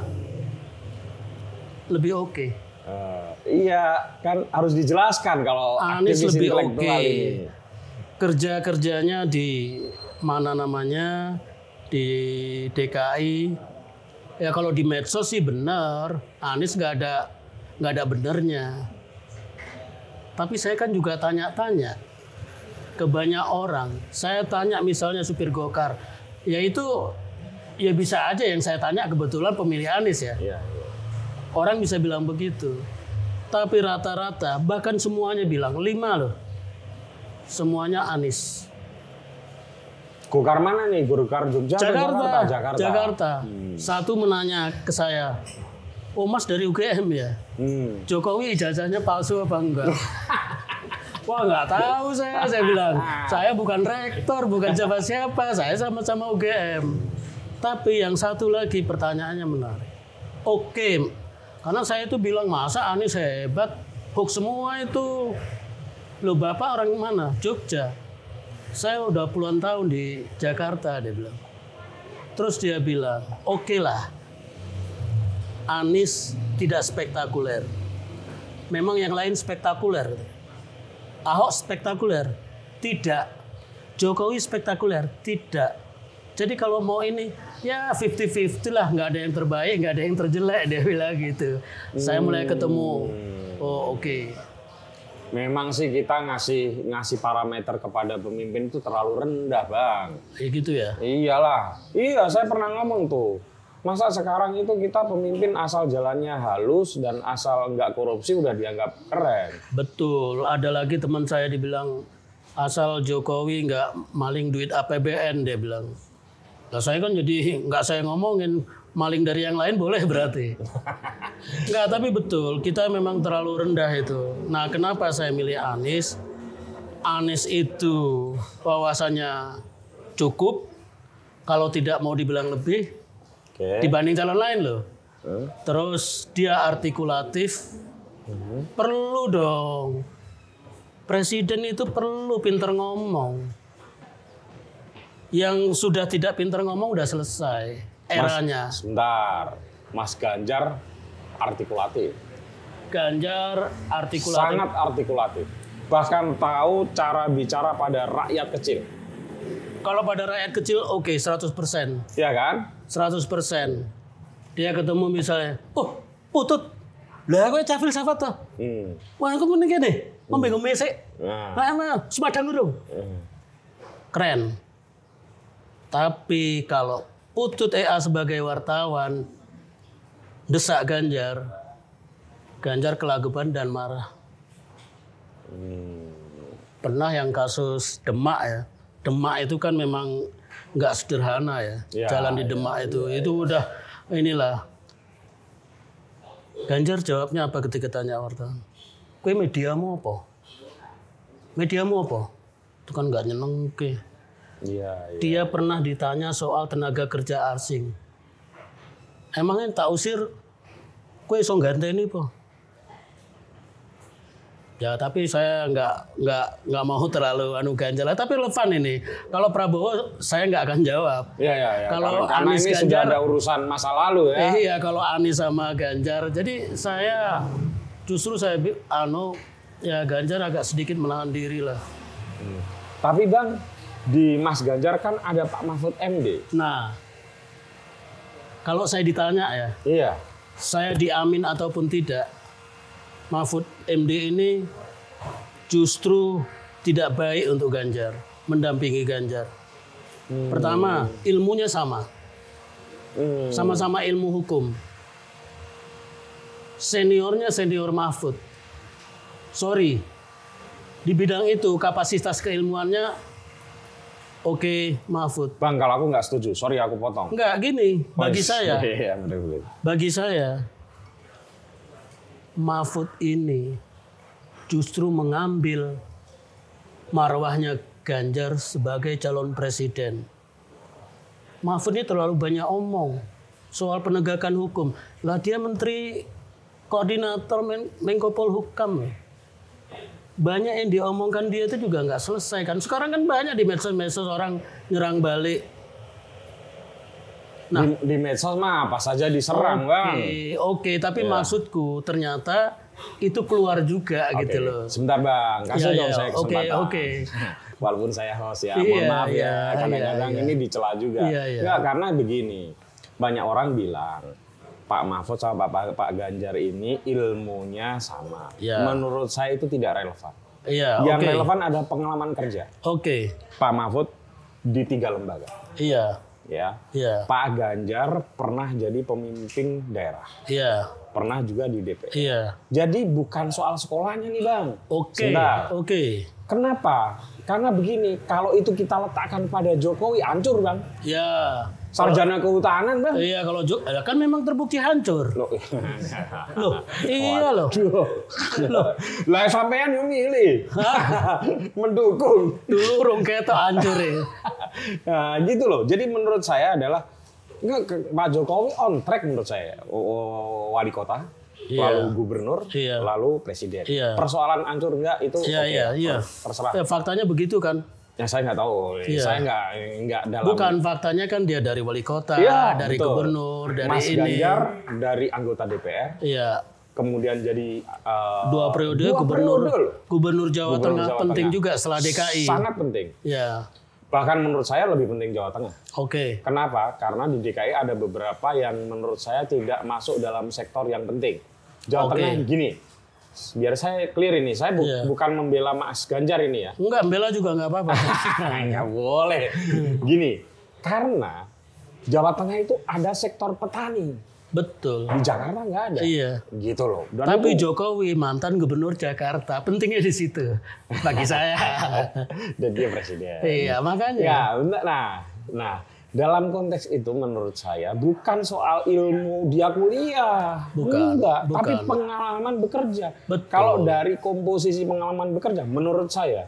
lebih oke. Eh, iya, kan harus dijelaskan kalau Anies aktivis lebih intelektual oke. ini. Kerja-kerjanya di mana namanya? Di D K I. Ya kalau di medsos sih benar. Anies nggak ada nggak ada benernya. Tapi saya kan juga tanya-tanya ke banyak orang. Saya tanya misalnya supir Gokar. Ya itu ya bisa aja yang saya tanya kebetulan pemilih Anies ya. Iya, iya. Orang bisa bilang begitu. Tapi rata-rata bahkan semuanya bilang lima loh. Semuanya Anies. Gokar mana nih? Gokar Jogja atau Jakarta. Jakarta? Jakarta. Jakarta. Hmm. Satu menanya ke saya. Oh Mas dari U G M ya? Hmm. Jokowi ijazahnya palsu apa enggak? Wah nggak tahu saya, saya bilang. Saya bukan rektor, bukan siapa-siapa. Saya sama-sama U G M. Tapi yang satu lagi pertanyaannya menarik. Oke, karena saya itu bilang masa Anies hebat, hoax semua itu. Loh Bapak orang mana? Jogja. Saya udah puluhan tahun di Jakarta, dia bilang. Terus dia bilang, oke lah, Anies tidak spektakuler. Memang yang lain spektakuler. Ahok spektakuler? Tidak. Jokowi spektakuler? Tidak. Jadi kalau mau ini, ya lima puluh lima puluh lah. Nggak ada yang terbaik, nggak ada yang terjelek, dia bilang gitu. Saya mulai ketemu, oh oke. Okay. Memang sih kita ngasih ngasih parameter kepada pemimpin itu terlalu rendah, Bang. Ya gitu ya? Iyalah. Iya, saya pernah ngomong tuh. Masa sekarang itu kita pemimpin asal jalannya halus dan asal nggak korupsi udah dianggap keren. Betul. Ada lagi teman saya dibilang asal Jokowi nggak maling duit A P B N, dia bilang. Nah saya kan jadi nggak saya ngomongin maling dari yang lain boleh berarti. Nggak, tapi betul kita memang terlalu rendah itu. Nah kenapa saya milih Anies? Anies itu wawasannya cukup, kalau tidak mau dibilang lebih. Oke. Dibanding calon lain loh. Hmm. Terus dia artikulatif. Hmm. Perlu dong. Presiden itu perlu pinter ngomong. Yang sudah tidak pinter ngomong udah selesai eranya. Mas, sebentar. Mas Ganjar artikulatif. Ganjar artikulatif. Sangat artikulatif. bahkan tahu cara bicara pada rakyat kecil. Kalau pada rakyat kecil oke okay, seratus persen. Iya kan? seratus persen. Dia ketemu misalnya, "Oh, Putut. Lah kowe cah filsafat to." Hmm. "Wah, aku mending kene. Ngombe ngombe sik." Nah. Nah, semadang dulu. Hmm. Keren. Tapi kalau Putut E A sebagai wartawan desak Ganjar, Ganjar kelagupan dan marah. Hmm. Pernah yang kasus Demak ya. Demak itu kan memang nggak sederhana ya. Ya, Jalan di Demak ya, itu ya, itu udah inilah. Ganjar jawabnya apa ketika tanya wartawan? "Kowe mediamu apa? Mediamu apa?" Itu kan nggak nyenengke. Iya, iya. Dia pernah ditanya soal tenaga kerja asing. Emangnya tak usir, kowe iso ganteni apa? Ya tapi saya nggak nggak nggak mau terlalu anu Ganjar lah. Tapi relevan ini. Kalau Prabowo saya nggak akan jawab. Iya, iya, iya. Kalau karena, Anies karena ini Ganjar, sudah ada urusan masa lalu ya. Eh, iya kalau Anies sama Ganjar. Jadi saya justru saya bi- anu ya Ganjar agak sedikit menahan diri lah. Hmm. Tapi Bang, di Mas Ganjar kan ada Pak Mahfud M D. Nah, kalau saya ditanya ya, Iya. saya diamin ataupun tidak, Mahfud M D ini justru tidak baik untuk Ganjar, mendampingi Ganjar. Hmm. Pertama, ilmunya sama. Hmm. Sama-sama ilmu hukum. Seniornya senior Mahfud. Sorry, di bidang itu kapasitas keilmuannya oke okay, Mahfud. Bang, kalau aku nggak setuju, sorry aku potong. Enggak, gini, bagi oh, saya, iya, bener -bener. bagi saya, Mahfud ini justru mengambil marwahnya Ganjar sebagai calon presiden. Mahfud ini terlalu banyak omong soal penegakan hukum. Lah dia menteri koordinator Men Menko Polhukam. Banyak yang diomongkan dia itu juga nggak selesai kan. Sekarang kan banyak di medsos-medsos orang nyerang balik. Nah, di, di medsos mah apa saja diserang, okay, Bang. Oke, okay, tapi ya. Maksudku ternyata itu keluar juga okay. gitu loh. Sebentar Bang, kasih ya, dong ya. saya kesempatan. Oke, okay, oke. Okay. Walaupun saya host ya, iya, mohon maaf iya, ya, kadang-kadang iya, iya. ini dicela juga. Iya, iya. Nggak, karena begini, banyak orang bilang Pak Mahfud sama Pak, Pak Ganjar ini ilmunya sama. Iya. Menurut saya itu tidak relevan. Iya, Yang okay. relevan ada pengalaman kerja. Oke. Okay. Pak Mahfud di tiga lembaga. Iya. Ya. Iya. Pak Ganjar pernah jadi pemimpin daerah. Iya. Pernah juga di D P R. Iya. Jadi bukan soal sekolahnya nih Bang. Oke. Okay. Oke. Okay. Kenapa? Karena begini, kalau itu kita letakkan pada Jokowi, hancur Bang. Ya. Sarjana kehutanan Bang. Iya, kalau Jokowi kan memang terbukti hancur. Loh, loh iya loh. Loh. Lah sampean yang milih. Mendukung. Dulu rong ketok hancur ya. Nah, gitu loh. Jadi menurut saya adalah enggak, Pak Jokowi on track menurut saya. O, wali kota. Iya. Lalu gubernur, iya. lalu presiden. Iya. Persoalan hancur enggak itu iya, okay, iya, iya. terserah. Ya, faktanya begitu kan? Ya saya nggak tahu. Iya. Saya nggak nggak dalam. Bukan faktanya kan dia dari wali kota, iya, dari betul. Gubernur, dari Mas ini. Ganjar dari anggota D P R. Iya. Kemudian jadi uh, dua periode dua gubernur periode. Gubernur Jawa Gubernur Tengah Jawa penting Tengah. juga setelah D K I. Sangat penting. Iya. Bahkan menurut saya lebih penting Jawa Tengah. Oke. Okay. Kenapa? Karena di D K I ada beberapa yang menurut saya tidak masuk dalam sektor yang penting. Jawa okay. Tengah gini, biar saya clear ini, saya bu yeah. bukan membela Mas Ganjar ini ya. Enggak, membela juga nggak apa-apa. Nggak boleh. Gini, karena Jawa Tengah itu ada sektor petani. Betul. Di Jakarta nggak ada. Iya. Gitu loh. Dan tapi itu, Jokowi mantan gubernur Jakarta, pentingnya di situ bagi saya. Dan dia presiden. Iya, makanya. Ya, nah, nah. Dalam konteks itu menurut saya bukan soal ilmu dia kuliah, bukan, enggak, bukan. tapi pengalaman bekerja. Betul. Kalau dari komposisi pengalaman bekerja, menurut saya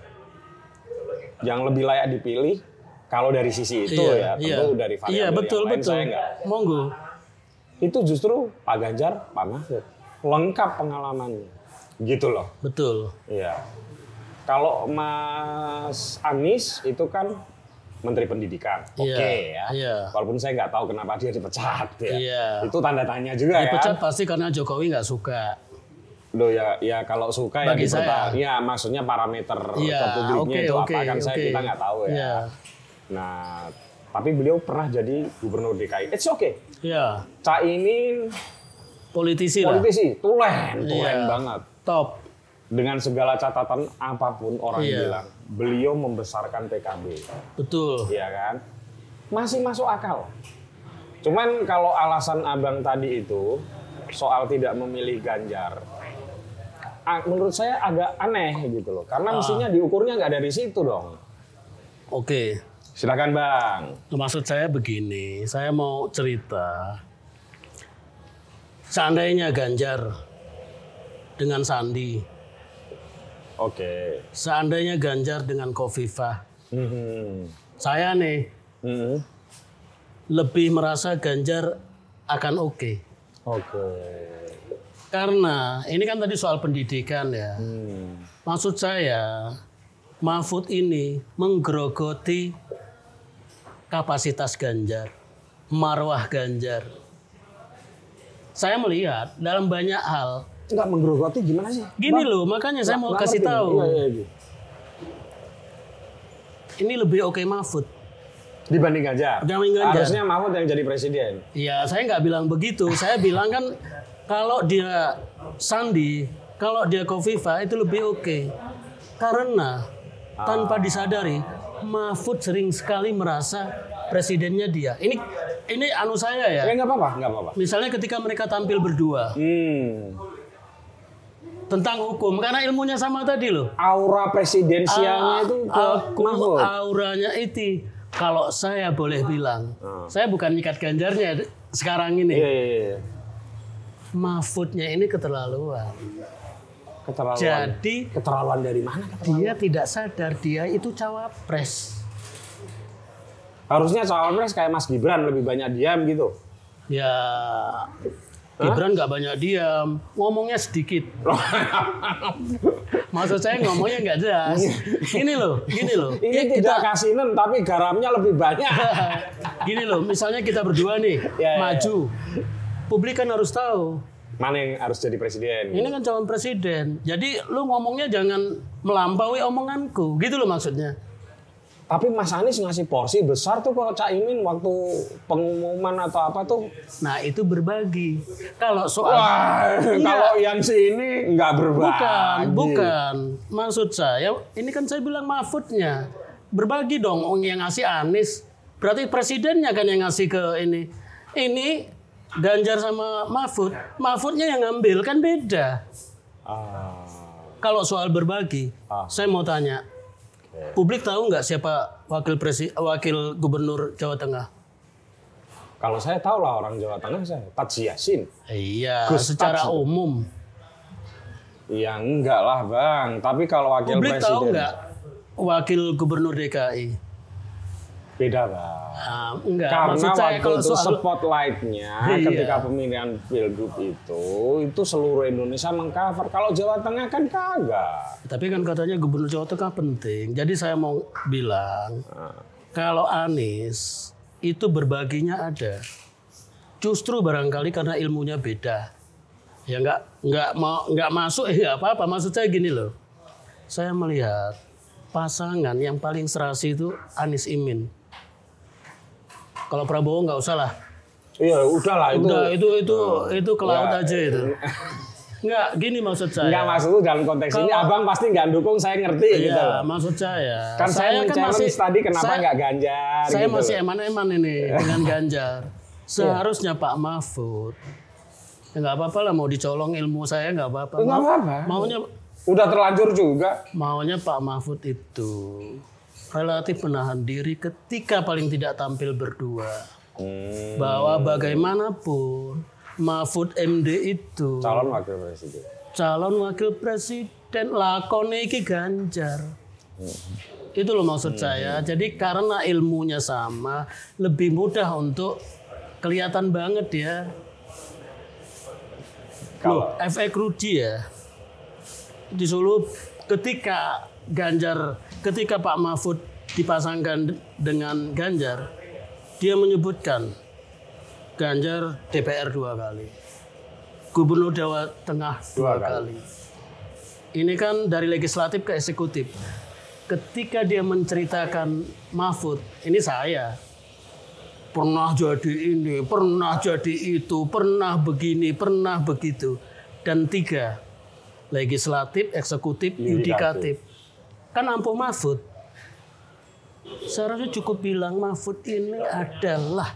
yang lebih layak dipilih kalau dari sisi itu iya, ya, tentu iya. dari variabel iya, betul, yang lain betul. saya enggak. Monggo. Itu justru Pak Ganjar, Pak Mahfud lengkap pengalamannya, gitu loh. Betul. Iya. Kalau Mas Anies itu kan Menteri Pendidikan, oke okay, yeah, ya. Yeah. Walaupun saya nggak tahu kenapa dia dipecat ya. Yeah. Itu tanda tanya juga dipecat ya. pasti karena Jokowi nggak suka. Loh ya, ya kalau suka ya Bagi di saya. ya maksudnya parameter Iya, ke publiknya oke, itu oke, apa kan saya oke. kita nggak tahu ya. Iya. Nah, tapi beliau pernah jadi gubernur D K I. It's okay. Iya. Caimin Politisi lah. politisi, tulen, tulen Iya. banget. Top. Dengan segala catatan apapun orang Iya. bilang, beliau membesarkan P K B. Betul. Iya kan? Masih masuk akal. Cuman kalau alasan abang tadi itu soal tidak memilih Ganjar, a- menurut saya agak aneh gitu loh. Karena Ah. mestinya diukurnya nggak dari situ dong. Oke. Silakan bang. Maksud saya begini, saya mau cerita. Seandainya Ganjar dengan Sandi, Oke. seandainya Ganjar dengan Khofifah, Mhm. saya nih Mhm. lebih merasa Ganjar akan oke. Oke. Karena ini kan tadi soal pendidikan ya. Hmm. Maksud saya, Mahfud ini menggerogoti kapasitas Ganjar, marwah Ganjar. Saya melihat dalam banyak hal. Nggak menggerogoti gimana sih? Gini loh, makanya saya mau kasih tahu. Iya, iya, iya. Ini lebih oke Mahfud. Dibanding Ganjar. Dibanding Ganjar. Harusnya Mahfud yang jadi presiden. Ya, saya nggak bilang begitu. Saya bilang kan kalau dia Sandi, kalau dia Khofifah itu lebih oke. Karena tanpa disadari, Mahfud sering sekali merasa presidennya dia. Ini ini anu saya ya. Ya nggak apa-apa, nggak apa-apa. Misalnya ketika mereka tampil berdua Hmm. tentang hukum, karena ilmunya sama tadi loh. Aura presidensialnya Ah, itu ke aku Mahfud. auranya itu. Kalau saya boleh bilang, saya bukan nyikat Ganjarnya sekarang ini. Iya, iya, iya. Mahfudnya ini keterlaluan. Keterlaluan. Jadi Keterlaluan dari mana? Keterlaluan? dia tidak sadar dia itu cawapres. Harusnya cawapres kayak Mas Gibran lebih banyak diam gitu. Ya, Gibran nggak banyak diam, ngomongnya sedikit. Maksud saya ngomongnya nggak jelas. Gini loh, gini loh. Ini Ya, tidak kita, kasinan tapi garamnya lebih banyak. gini loh. Misalnya kita berdua nih Ya, ya, maju, publik kan harus tahu. Mana yang harus jadi presiden? Ini kan calon presiden. Jadi lu ngomongnya jangan melampaui omonganku, gitu loh maksudnya. Tapi Mas Anies ngasih porsi besar tuh ke Caimin waktu pengumuman atau apa tuh. Nah itu berbagi. Kalau soal Wah, Enggak. kalau yang sini nggak berbagi. bukan, bukan. Maksud saya, ini kan saya bilang Mahfudnya berbagi dong. Oh, yang ngasih Anies, berarti presidennya kan yang ngasih ke ini. Ini Ganjar sama Mahfud, Mahfudnya yang ngambil kan beda. Ah, Kalau soal berbagi, Ah. saya mau tanya, publik tahu nggak siapa wakil presi, wakil gubernur Jawa Tengah? kalau saya tahu lah orang Jawa Tengah saya, Taji Yasin. Iya, Gus secara Taj. umum. Ya enggak lah bang, tapi kalau wakil Publik presiden tahu nggak wakil gubernur D K I? beda bang. Nah, enggak. Karena Maksud saya waktu kalau itu soal spotlight-nya Iya. ketika pemilihan pilgub itu, itu seluruh Indonesia mengcover. Kalau Jawa Tengah kan kagak. Tapi kan katanya gubernur Jawa Tengah penting. Jadi saya mau bilang, kalau Anies itu berbaginya ada. Justru barangkali karena ilmunya beda. Ya nggak nggak mau nggak masuk ya nggak apa-apa. Maksud saya gini loh. Saya melihat pasangan yang paling serasi itu Anies Imin. Kalau Prabowo nggak usah lah. Iya, udahlah itu. Udah itu itu itu ke laut Ya. aja itu. Nggak gini maksud saya. Enggak maksud itu dalam konteks ini Kalau- abang pasti nggak dukung, saya ngerti gitu. Iya, maksud saya. Kan saya, men-challenge tadi kenapa saya- nggak Ganjar Saya gitu masih loh. eman-eman ini dengan Ganjar. Seharusnya Pak Mahfud. Ya nggak apa-apa lah mau dicolong ilmu saya nggak apa-apa. Nggak Mau- apa-apa. Maunya Udah terlanjur juga. maunya Pak Mahfud itu relatif menahan diri ketika paling tidak tampil berdua. Hmm, Bahwa bagaimanapun Mahfud M D itu calon wakil presiden. calon wakil presiden lakone iki Ganjar. Itu loh maksud saya. Jadi karena ilmunya sama, lebih mudah untuk kelihatan banget ya. Kalau Loh, efek Rudi ya. Di Solo ketika Ganjar, ketika Pak Mahfud dipasangkan dengan Ganjar, dia menyebutkan Ganjar D P R dua kali. Gubernur Jawa Tengah dua, Dua kali. kali. Ini kan dari legislatif ke eksekutif. Ketika dia menceritakan Mahfud, ini saya pernah jadi ini, pernah jadi itu, pernah begini, pernah begitu. Dan tiga, legislatif, eksekutif, yudikatif. Kan ampuh Mahfud. Seharusnya cukup bilang Mahfud ini adalah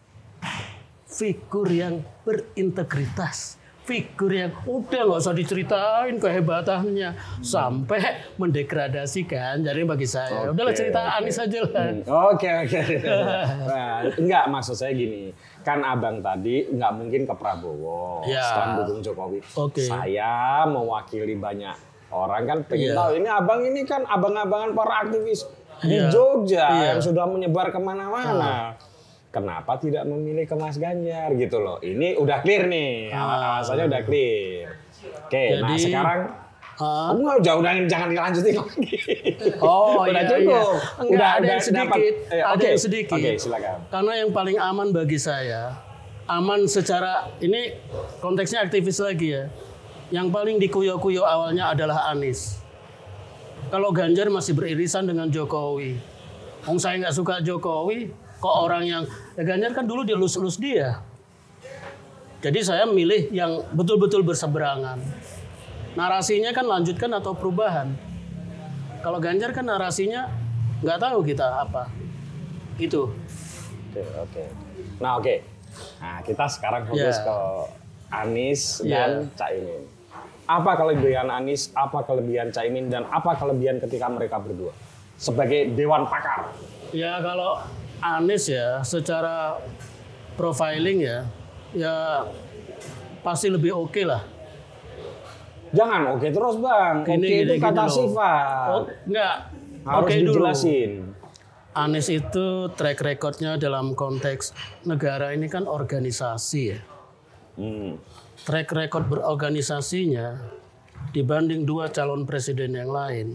figur yang berintegritas. Figur yang udah nggak usah diceritain kehebatannya sampai mendegradasikan. Jadi bagi saya, okay, udahlah cerita okay. Anies aja lah. Oke oke. Nah, enggak, maksud saya gini, kan abang tadi nggak mungkin ke Prabowo ya. Setelah dukung Jokowi. Okay. Saya mewakili banyak orang kan pengen ya. tahu ini abang ini kan abang-abangan para aktivis di ya. Jogja ya. yang sudah menyebar kemana-mana. Nah. Kenapa tidak memilih ke Mas Ganjar gitu loh? Ini udah clear nih, ah. alasannya udah clear. Oke, jadi, nah sekarang ah. enggak jauh jangan jangan dilanjutin lagi. Oh udah iya, cukup. Iya. Enggak, udah ada udah yang sedikit, dapat. Eh, ada okay. yang sedikit. Oke, okay, silakan. Karena yang paling aman bagi saya, aman secara ini konteksnya aktivis lagi ya. Yang paling dikuyo-kuyo awalnya adalah Anies. Kalau Ganjar masih beririsan dengan Jokowi. Wong saya nggak suka Jokowi, kok orang yang ya Ganjar kan dulu dielus-elus dia. Jadi saya milih yang betul-betul berseberangan. Narasinya kan lanjutkan atau perubahan. Kalau Ganjar kan narasinya nggak tahu kita apa. Itu. Oke, oke. Nah, oke. Nah, kita sekarang fokus yeah. ke Anies yeah. dan Caimin. Apa kelebihan Anies, apa kelebihan Caimin, dan apa kelebihan ketika mereka berdua sebagai dewan pakar? Ya kalau Anies ya secara profiling ya ya pasti lebih oke okay lah. Jangan oke okay terus bang, oke okay itu kata sifat. Oh, enggak, harus okay dijelasin. Dulu. Anies itu track recordnya dalam konteks negara ini kan organisasi ya. Hmm. Track record berorganisasinya dibanding dua calon presiden yang lain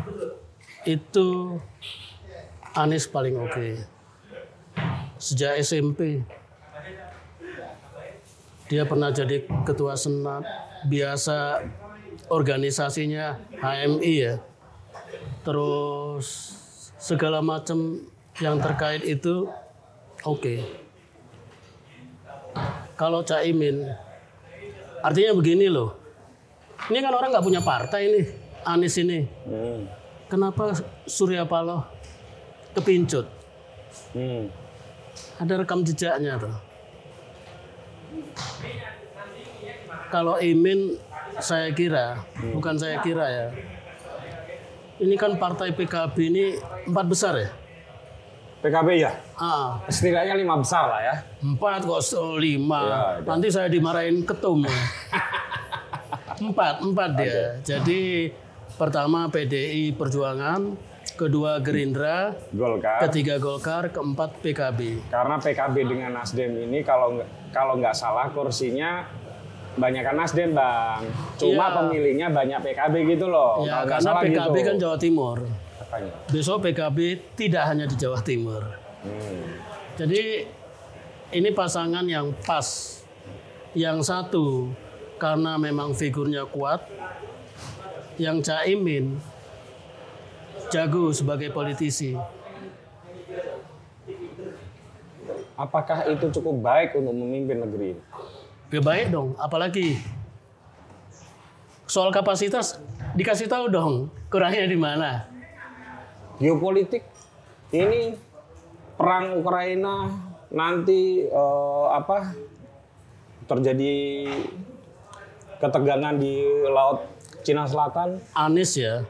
itu Anies paling oke. Okay. Sejak S M P dia pernah jadi ketua senat, biasa organisasinya H M I ya. Terus segala macam yang terkait itu oke. Okay. Kalau Caimin artinya begini loh. Ini kan orang nggak punya partai nih, Anies ini. Hmm. Kenapa Surya Paloh kepincut? Hmm. Ada rekam jejaknya tuh. Kalau Imin saya kira, hmm. bukan saya kira ya. Ini kan partai P K B ini empat besar ya? P K B ya? Ah. Setidaknya lima besar lah ya. Empat kok oh, lima. Ya, nanti saya dimarahin ketum. empat, empat dia. Okay. Jadi pertama P D I Perjuangan, kedua Gerindra, Golkar, ketiga Golkar, keempat P K B. Karena P K B dengan Nasdem ini kalau kalau nggak salah kursinya banyakan Nasdem bang. Cuma ya. Pemilihnya banyak P K B gitu loh. Ya, karena P K B gitu. Kan Jawa Timur. Makanya. Besok P K B tidak hanya di Jawa Timur. Hmm. Jadi ini pasangan yang pas. Yang satu karena memang figurnya kuat. Yang Caimin jago sebagai politisi. Apakah itu cukup baik untuk memimpin negeri? Ya baik dong, apalagi soal kapasitas dikasih tahu dong kurangnya di mana. Geopolitik ini perang Ukraina nanti eh, apa terjadi ketegangan di Laut Cina Selatan. Anies ya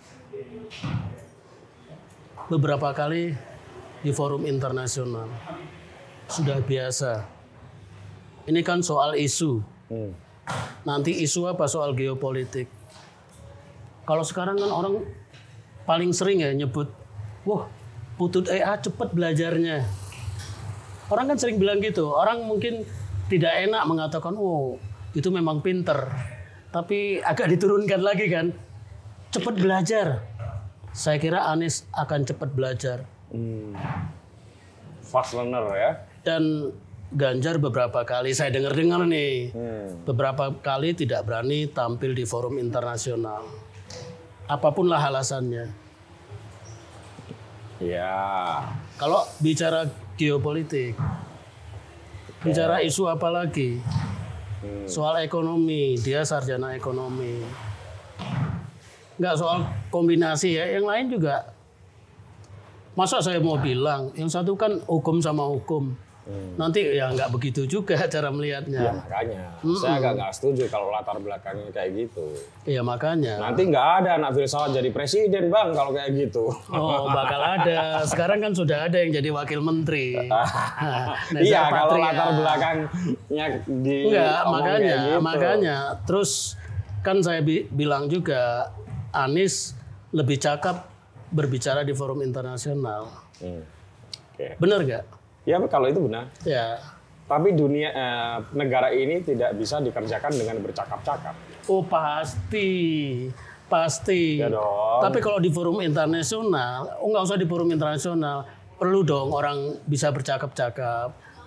beberapa kali di forum internasional sudah biasa. Ini kan soal isu. Hmm. Nanti isu apa soal geopolitik. Kalau sekarang kan orang paling sering ya nyebut, wah Putut E A cepet belajarnya. Orang kan sering bilang gitu. Orang mungkin tidak enak mengatakan, oh itu memang pinter. Tapi agak diturunkan lagi kan. Cepet belajar. Saya kira Anies akan cepet belajar. Hmm. Fast learner ya. Dan Ganjar beberapa kali saya dengar-dengar nih, Hmm. beberapa kali tidak berani tampil di forum internasional. Apapunlah alasannya. Ya. Kalau bicara geopolitik, bicara isu apa lagi? Hmm. Soal ekonomi, dia sarjana ekonomi. Nggak soal kombinasi ya, yang lain juga. Masa saya mau bilang, yang satu kan hukum sama hukum. Hmm. Nanti ya nggak begitu juga cara melihatnya. Ya makanya, mm-mm. saya agak nggak setuju kalau latar belakangnya kayak gitu. Iya makanya. Nanti nggak ada anak filsafat jadi presiden bang kalau kayak gitu. Oh bakal ada. Sekarang kan sudah ada yang jadi wakil menteri. Nah, iya kalau latar belakangnya di. Enggak makanya, gitu. makanya. Terus kan saya bi- bilang juga Anies lebih cakap berbicara di forum internasional. Hmm. Okay. Benar nggak? Ya kalau itu benar. Ya. Tapi dunia eh, negara ini tidak bisa dikerjakan dengan bercakap-cakap. Oh pasti, pasti. Ya dong. Tapi kalau di forum internasional, oh nggak usah di forum internasional, perlu dong orang bisa bercakap-cakap.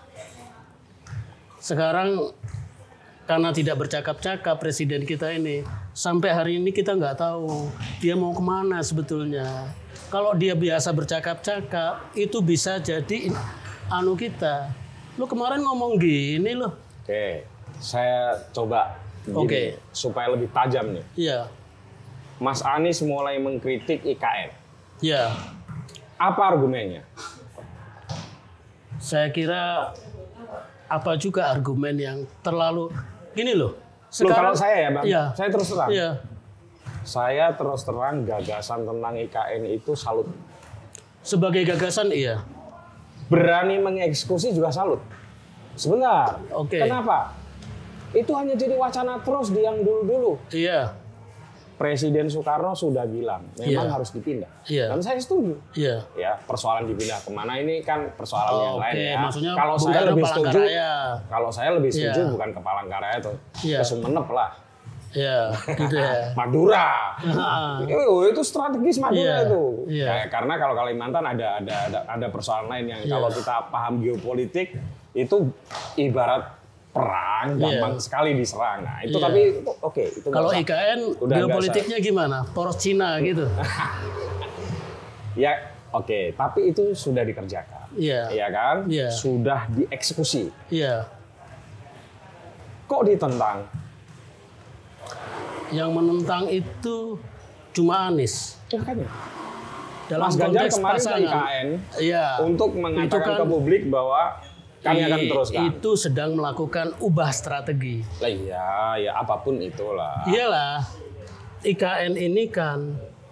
Sekarang karena tidak bercakap-cakap presiden kita ini, sampai hari ini kita nggak tahu dia mau kemana sebetulnya. Kalau dia biasa bercakap-cakap, itu bisa jadi anu kita. Lu kemarin ngomong gini loh. Oke, saya coba gini, Oke. supaya lebih tajam nih. Iya. Mas Anies mulai mengkritik I K N. Iya. Apa argumennya? Saya kira apa juga argumen yang terlalu gini loh. Loh, kalau saya ya bang, Iya. saya terus terang. Iya. Saya terus terang gagasan tentang I K N itu salut. Sebagai gagasan iya. Berani mengeksekusi juga salut. Sebentar. Oke. Kenapa? Itu hanya jadi wacana terus di yang dulu-dulu. Iya. Presiden Soekarno sudah bilang memang Iya. harus dipindah. Iya. Dan saya setuju. Iya. Ya, persoalan dipindah kemana ini kan persoalan Oh, yang lain oke. ya. Maksudnya kalau Bung saya Karno lebih setuju, Palangkaraya. kalau saya lebih setuju Iya. bukan ke Palangkaraya tuh, Iya. ke Sumenep lah. Iya, gitu ya. Madura. Ah. Oh, itu strategis Madura Iya, itu. iya. Kayak- karena kalau Kalimantan ada ada ada, ada persoalan lain yang Iya. kalau kita paham geopolitik itu ibarat perang gampang Iya. sekali diserang. Nah, itu Iya. tapi itu oke, itu nggak Kalau usah. I K N Udah geopolitiknya gimana? Poros Cina gitu. Ya, oke, tapi itu sudah dikerjakan. Iya. Iya kan? Iya. Sudah dieksekusi. Iya. Kok ditentang? Yang menentang itu cuma Anies. Makanya. Dalam Mas Ganjar konteks kemarin ke I K pasangan. N Iya. untuk Itu mengatakan kan- ke publik bahwa kami akan I- teruskan. Itu sedang melakukan ubah strategi. Lah iya, ya apapun itulah. Iyalah, I K N ini kan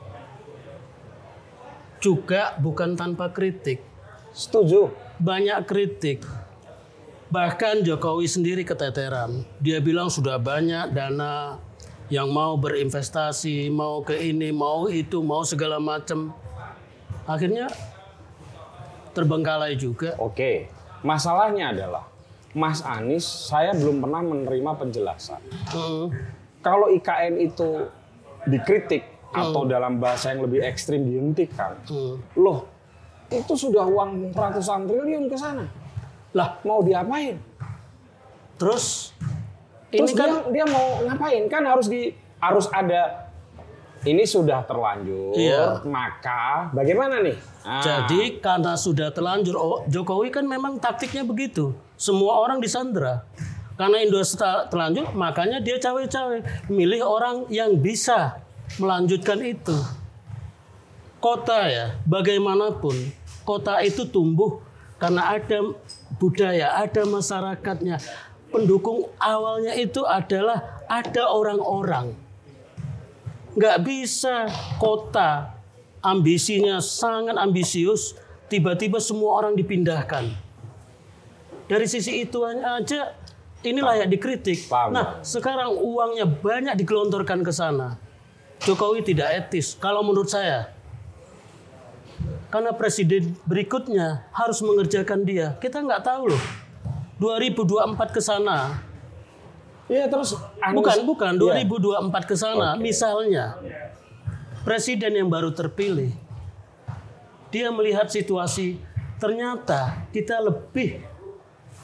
juga bukan tanpa kritik. Setuju. Banyak kritik. Bahkan Jokowi sendiri keteteran. Dia bilang sudah banyak dana yang mau berinvestasi, mau ke ini, mau itu, mau segala macam. Akhirnya terbengkalai juga. Oke. Masalahnya adalah Mas Anies, saya belum pernah menerima penjelasan. Hmm. Kalau I K N itu dikritik atau dalam bahasa yang lebih ekstrim dihentikan, Hmm. loh itu sudah uang ratusan triliun ke sana. Lah, Mau diapain? terus Terus ini kan dia, dia mau ngapain? Kan harus di harus ada ini sudah terlanjur, Iya. maka bagaimana nih? Ah, jadi karena sudah terlanjur, oh, Jokowi kan memang taktiknya begitu. Semua orang disandra. Karena Indosat terlanjur, makanya dia cawe-cawe. Milih orang yang bisa melanjutkan itu. Kota ya, bagaimanapun, kota itu tumbuh karena ada budaya, ada masyarakatnya. Pendukung awalnya itu adalah ada orang-orang. Nggak bisa kota ambisinya sangat ambisius, tiba-tiba semua orang dipindahkan. Dari sisi itu aja ini layak dikritik. Paham. Nah, sekarang uangnya banyak digelontorkan ke sana. Jokowi tidak etis kalau menurut saya. Karena presiden berikutnya harus mengerjakan dia. Kita nggak tahu loh. dua ribu dua puluh empat ke sana. Iya terus Anies- Bukan, bukan. Iya. dua ribu dua puluh empat ke sana. Oke. Misalnya, presiden yang baru terpilih, dia melihat situasi, ternyata kita lebih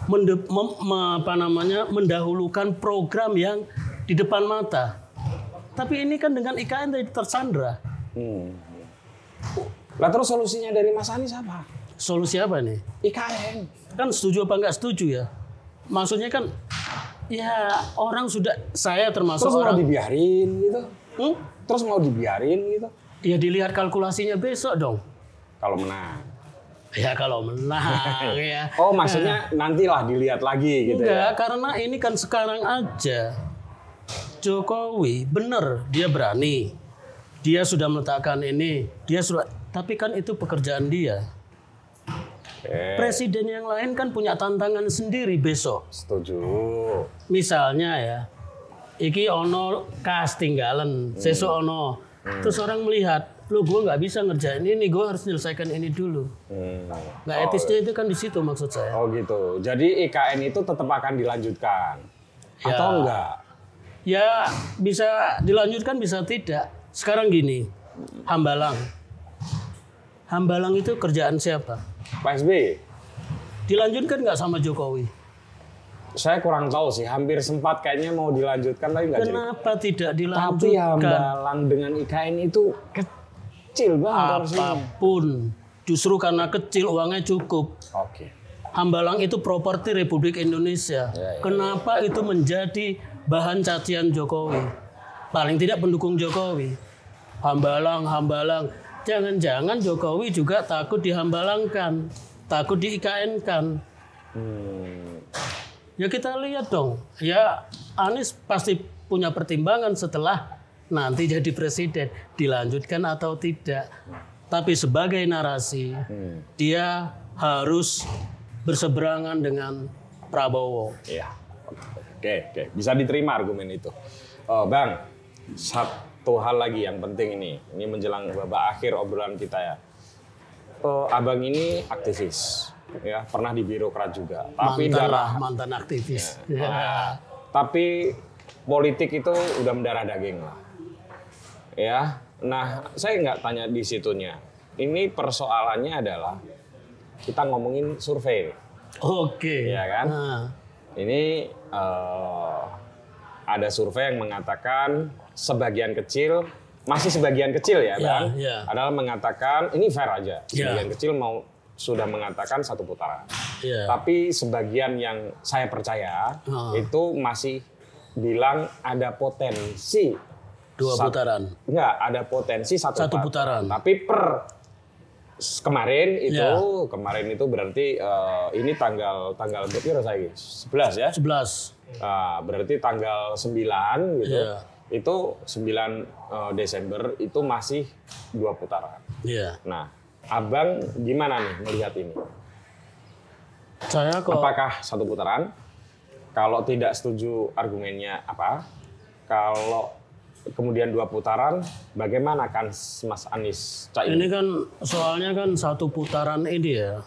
mende, mem, me- apa namanya mendahulukan program yang di depan mata. Tapi ini kan dengan I K N tadi tersandra. Hmm. Lah terus solusinya dari Mas Anies apa? Solusi apa nih? I K N. Kan setuju apa nggak setuju ya? Maksudnya kan ya orang sudah, saya termasuk Terus orang. mau dibiarin gitu? Hmm? Terus mau dibiarin gitu? Ya dilihat kalkulasinya besok dong. Kalau menang. Ya kalau menang ya. Oh maksudnya nantilah dilihat lagi gitu Enggak, ya? karena ini kan sekarang aja. Jokowi benar, dia berani. Dia sudah meletakkan ini, dia sudah, tapi kan itu pekerjaan dia. Eh, Presiden yang lain kan punya tantangan sendiri besok. setuju. Misalnya ya, iki ono kas tinggalan, sesuk ono. Terus orang melihat, lo gue nggak bisa ngerjain ini, gue harus menyelesaikan ini dulu. Hmm. Nggak etisnya itu kan di situ maksud saya. Oh gitu. Jadi I K N itu tetap akan dilanjutkan Ya. atau enggak? Ya bisa dilanjutkan bisa tidak. Sekarang gini, Hambalang. Hambalang itu kerjaan siapa? Pak S B Y? Dilanjutkan nggak sama Jokowi? Saya kurang tahu sih. Hampir sempat kayaknya mau dilanjutkan tapi nggak jadi. Kenapa tidak Tapi dilanjutkan? Hambalang dengan I K N itu kecil banget porsinya. Apapun, justru karena kecil uangnya cukup. Oke. Hambalang itu properti Republik Indonesia. Ya, ya. Kenapa itu menjadi bahan cacian Jokowi? Paling tidak pendukung Jokowi. Hambalang, Hambalang. Jangan-jangan Jokowi juga takut dihambalangkan, takut di I K N-kan. Hmm. Ya kita lihat dong. Ya Anies pasti punya pertimbangan setelah nanti jadi presiden, dilanjutkan atau tidak. Tapi sebagai narasi, Hmm. dia harus berseberangan dengan Prabowo. Iya. Oke, oke. Bisa diterima argumen itu. Oh, Bang, satu hal lagi yang penting ini. Ini menjelang babak akhir obrolan kita ya. Oh, Abang ini aktivis. Ya, pernah di birokrat juga. Tapi Mantan darah lah, mantan aktivis. Ya. Ah, tapi politik itu udah mendarah daging lah. Ya. Nah, saya nggak tanya di situnya. Ini persoalannya adalah kita ngomongin survei. Oke. Iya kan? Nah, Ini eh, ada survei yang mengatakan sebagian kecil, masih sebagian kecil ya, Ya, Bang, ya. adalah mengatakan, ini fair aja, Ya. sebagian kecil mau sudah mengatakan satu putaran. ya. Tapi sebagian yang saya percaya Ah. itu masih bilang ada potensi Dua sat- putaran. Enggak, ada potensi satu, Satu putaran. Tapi per s- kemarin itu, Ya. kemarin itu berarti eh, ini tanggal tanggal berapa saya sebelas ya? sebelas. Nah, berarti tanggal sembilan gitu. Iya. Itu sembilan eh, Desember itu masih dua putaran. Iya. Nah, Abang gimana nih melihat ini? Saya kok Apakah satu putaran? Kalau tidak setuju argumennya apa? Kalau kemudian dua putaran, bagaimana kan Mas Anies Caimin? ini kan soalnya kan satu putaran ini ya.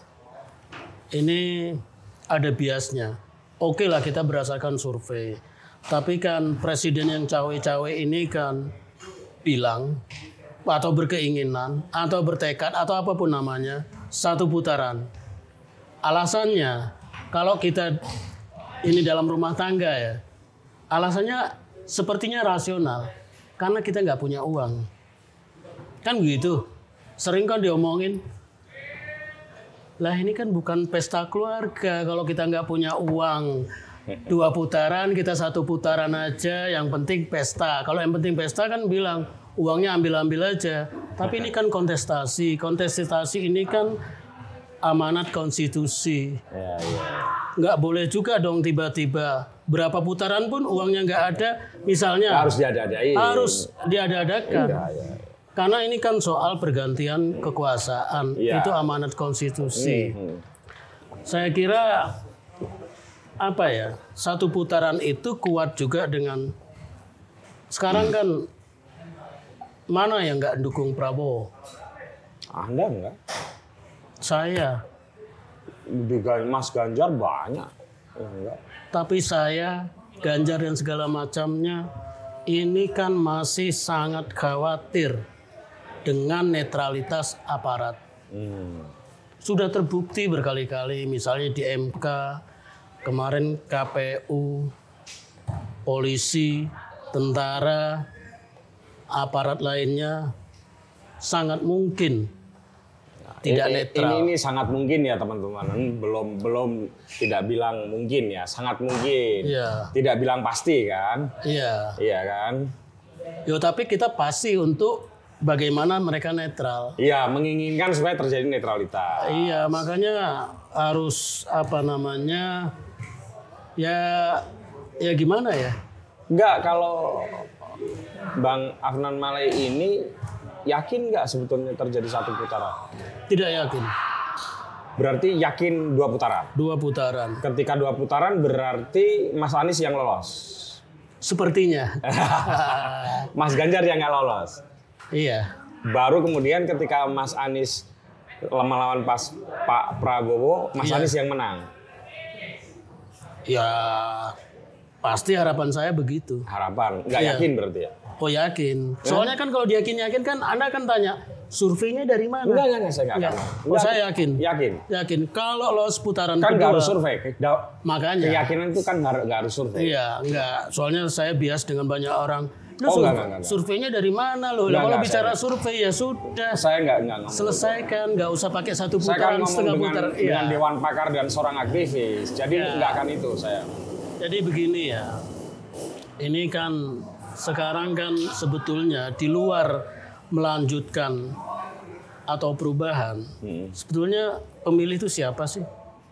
Ini ada biasnya. Oke lah kita berdasarkan survei. Tapi kan presiden yang cawe-cawe ini kan bilang atau berkeinginan atau bertekad atau apapun namanya satu putaran. Alasannya kalau kita ini dalam rumah tangga ya, alasannya sepertinya rasional karena kita nggak punya uang, kan begitu. Sering kan diomongin, lah ini kan bukan pesta keluarga kalau kita nggak punya uang. Dua putaran kita satu putaran aja, yang penting pesta. Kalau yang penting pesta kan bilang uangnya ambil-ambil aja. Tapi ini kan kontestasi, kontestasi ini kan amanat konstitusi. Ya, ya. Nggak boleh juga dong tiba-tiba berapa putaran pun uangnya nggak ada, misalnya Harus diada-adain. harus diada-adakan. Ya, ya. Karena ini kan soal pergantian kekuasaan, Iya. itu amanat konstitusi. Hmm. Saya kira apa ya, satu putaran itu kuat juga dengan sekarang kan mana yang nggak dukung Prabowo? Anda enggak? Saya, Di Gan- Mas Ganjar banyak. Ya, enggak. tapi saya Ganjar dan segala macamnya ini kan masih sangat khawatir dengan netralitas aparat. Hmm. Sudah terbukti berkali-kali, misalnya di M K, Kemarin K P U, polisi, tentara, aparat lainnya sangat mungkin tidak ini, netral. Ini, ini sangat mungkin ya teman-teman. Belum belum tidak bilang mungkin ya, sangat mungkin. Iya. Tidak bilang pasti kan? Iya. Iya kan? Yo tapi kita pasti untuk bagaimana mereka netral. Iya, menginginkan supaya terjadi netralitas. Iya, makanya harus apa namanya? Ya ya gimana ya? Enggak, kalau Bang Afnan Malai ini yakin nggak sebetulnya terjadi satu putaran? Tidak yakin. Berarti yakin dua putaran? Dua putaran. Ketika dua putaran berarti Mas Anies yang lolos? Sepertinya. Mas Ganjar yang nggak lolos? Iya. Baru kemudian ketika Mas Anies melawan pas Pak Prabowo, Mas Iya. Anies yang menang? Ya pasti harapan saya begitu. Harapan? Nggak Iya. yakin berarti ya? Oh yakin. Soalnya kan kalau diyakin-yakin kan Anda kan tanya surveinya dari mana? Enggak, enggak, enggak, saya enggak. Enggak. akan. Oh Enggak. saya yakin. Yakin? Yakin. Kalau lolos putaran Kan kedua. nggak harus survei. Da- Makanya. Keyakinan itu kan nggak nggak harus survei. Iya, enggak. Soalnya saya bias dengan banyak orang. Lu Oh, sur- enggak, enggak, enggak. surveinya dari mana loh? Lah, Enggak, kalau enggak, bicara saya- survei ya sudah. Saya nggak nggak ngomong. Selesaikan, nggak usah pakai satu Saya kan putaran ngomong setengah dengan, putaran. dengan Iya. Dewan Pakar dan seorang aktivis. Jadi Iya. nggak akan itu saya. Jadi begini ya. Ini kan sekarang kan sebetulnya di luar melanjutkan atau perubahan, Hmm. sebetulnya pemilih itu siapa sih?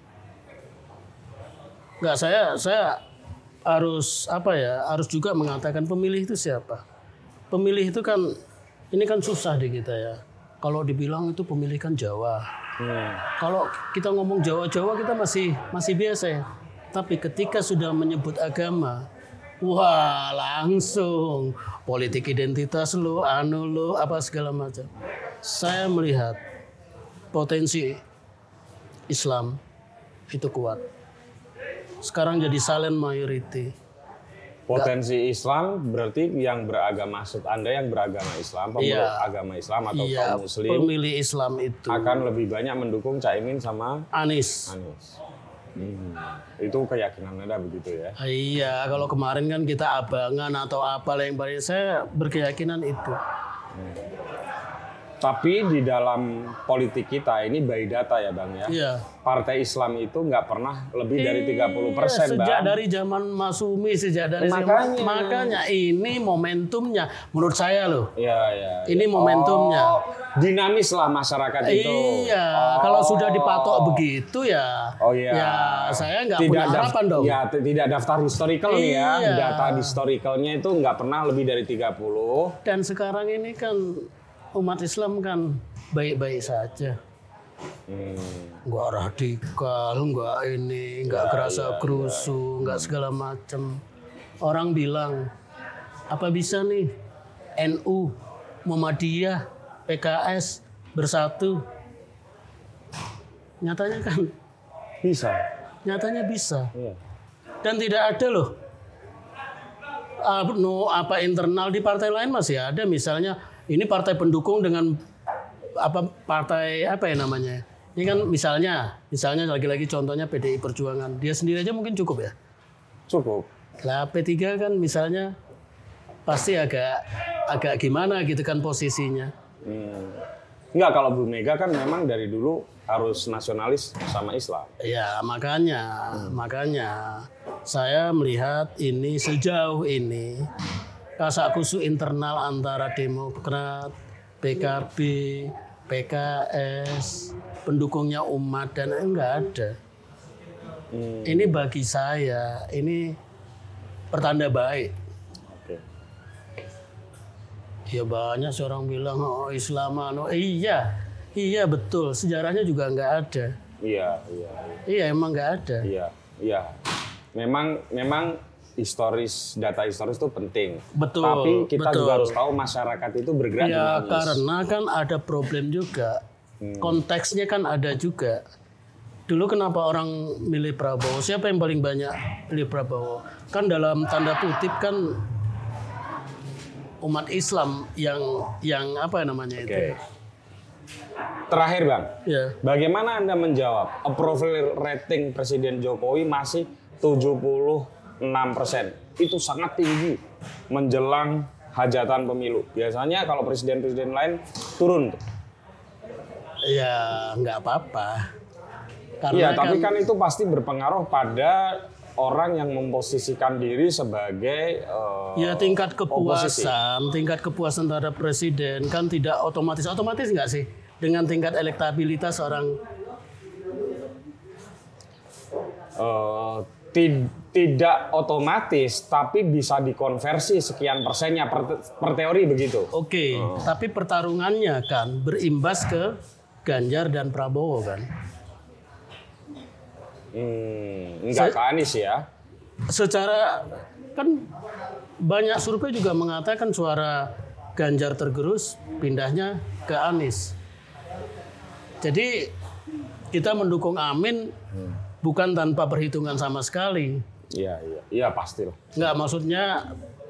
Nggak, saya saya harus apa ya? Harus juga mengatakan pemilih itu siapa? Pemilih itu kan ini kan susah di kita ya. Kalau dibilang itu pemilih kan Jawa. Hmm. Kalau kita ngomong Jawa-Jawa kita masih masih biasa ya. Tapi ketika sudah menyebut agama, wah langsung politik identitas lu, anu lu, apa segala macam. Saya melihat potensi Islam itu kuat. Sekarang jadi silent majority. Potensi Islam berarti yang beragama, maksud Anda yang beragama Islam, pemeluk Iya. agama Islam atau Iya, kaum Muslim pemilih Islam itu akan lebih banyak mendukung Caimin sama Anies. Anies. Hmm. Itu keyakinan Anda begitu ya? Iya, kalau kemarin kan kita abangan atau apa yang paling saya berkeyakinan itu. Tapi di dalam politik kita ini by data ya Bang ya. Iya. Partai Islam itu nggak pernah lebih dari tiga puluh persen Iya, sejak Bang. dari zaman Masumi, sejak dari Makanya. zaman, makanya ini momentumnya menurut saya loh. Iya, iya. Ini momentumnya. Oh, dinamis lah masyarakat itu. Iya, Oh. kalau sudah dipatok begitu ya, Oh iya. ya saya nggak Tidak punya daf- harapan dong. Ya, t- tidak daftar historical nih ya. Iya. Data historicalnya itu nggak pernah lebih dari tiga puluh. Dan sekarang ini kan umat Islam kan baik-baik saja. Hmm. Nggak radikal, nggak ini, nggak Ya, kerasa kerusuh, nggak segala macam. Orang bilang, apa bisa nih N U, Muhammadiyah, P K S bersatu? Nyatanya kan, Bisa. nyatanya bisa. Iya. Dan tidak ada loh. Ah, no, apa internal di partai lain masih ada. Misalnya ini partai pendukung dengan apa partai apa ya namanya? Ini kan misalnya, misalnya lagi-lagi contohnya P D I Perjuangan. Dia sendiri aja mungkin cukup ya. Cukup. Lah P tiga kan misalnya pasti agak agak gimana gitu kan posisinya. Hmm. Enggak, kalau Bu Mega kan memang dari dulu harus nasionalis sama Islam. Ya makanya, makanya saya melihat ini sejauh ini kasak-kusuk internal antara Demokrat, P K B, P K S, pendukungnya umat dan enggak ada. Hmm. Ini bagi saya ini pertanda baik. Oke. Ya banyak seorang bilang oh Islam anu iya iya betul sejarahnya juga enggak ada. Iya, iya, iya. Iya emang enggak ada. Iya, iya. Memang memang historis, data historis itu penting. Betul, Tapi kita betul. juga harus tahu masyarakat itu bergerak Ya dinamis. karena kan ada problem juga. Konteksnya kan ada juga. Dulu kenapa orang milih Prabowo? Siapa yang paling banyak milih Prabowo? Kan dalam tanda kutip kan umat Islam yang yang apa namanya itu? Oke. Terakhir Bang, Ya. bagaimana Anda menjawab approval rating Presiden Jokowi masih tujuh puluh enam persen. Itu sangat tinggi menjelang hajatan pemilu. Biasanya kalau presiden-presiden lain turun. Ya nggak apa-apa. Iya, tapi kan itu pasti berpengaruh pada orang yang memposisikan diri sebagai uh, ya tingkat kepuasan, oposisi. tingkat kepuasan terhadap presiden kan tidak otomatis otomatis nggak sih dengan tingkat elektabilitas orang uh, tid- tidak otomatis, tapi bisa dikonversi sekian persennya per, per teori begitu. Oke, oh. Tapi pertarungannya kan berimbas ke Ganjar dan Prabowo kan. Hmm, enggak Se- ke Anies ya. Secara kan banyak survei juga mengatakan suara Ganjar tergerus pindahnya ke Anies. Jadi kita mendukung Amin hmm. bukan tanpa perhitungan sama sekali. Iya, iya, iya pasti loh. Enggak, maksudnya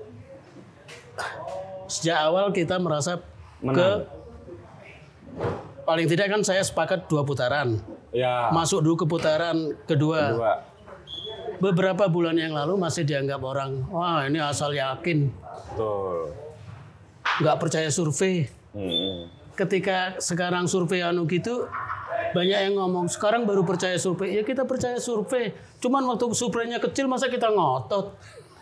sejak awal kita merasa menang. Ke paling tidak kan saya sepakat dua putaran. Ya. Masuk dulu ke putaran kedua. kedua. Beberapa bulan yang lalu masih dianggap orang, wah ini asal yakin. Betul. Nggak percaya survei. Hmm. Ketika sekarang survei anu gitu, banyak yang ngomong, sekarang baru percaya survei. Ya kita percaya survei. Cuman waktu surveinya kecil masa kita ngotot.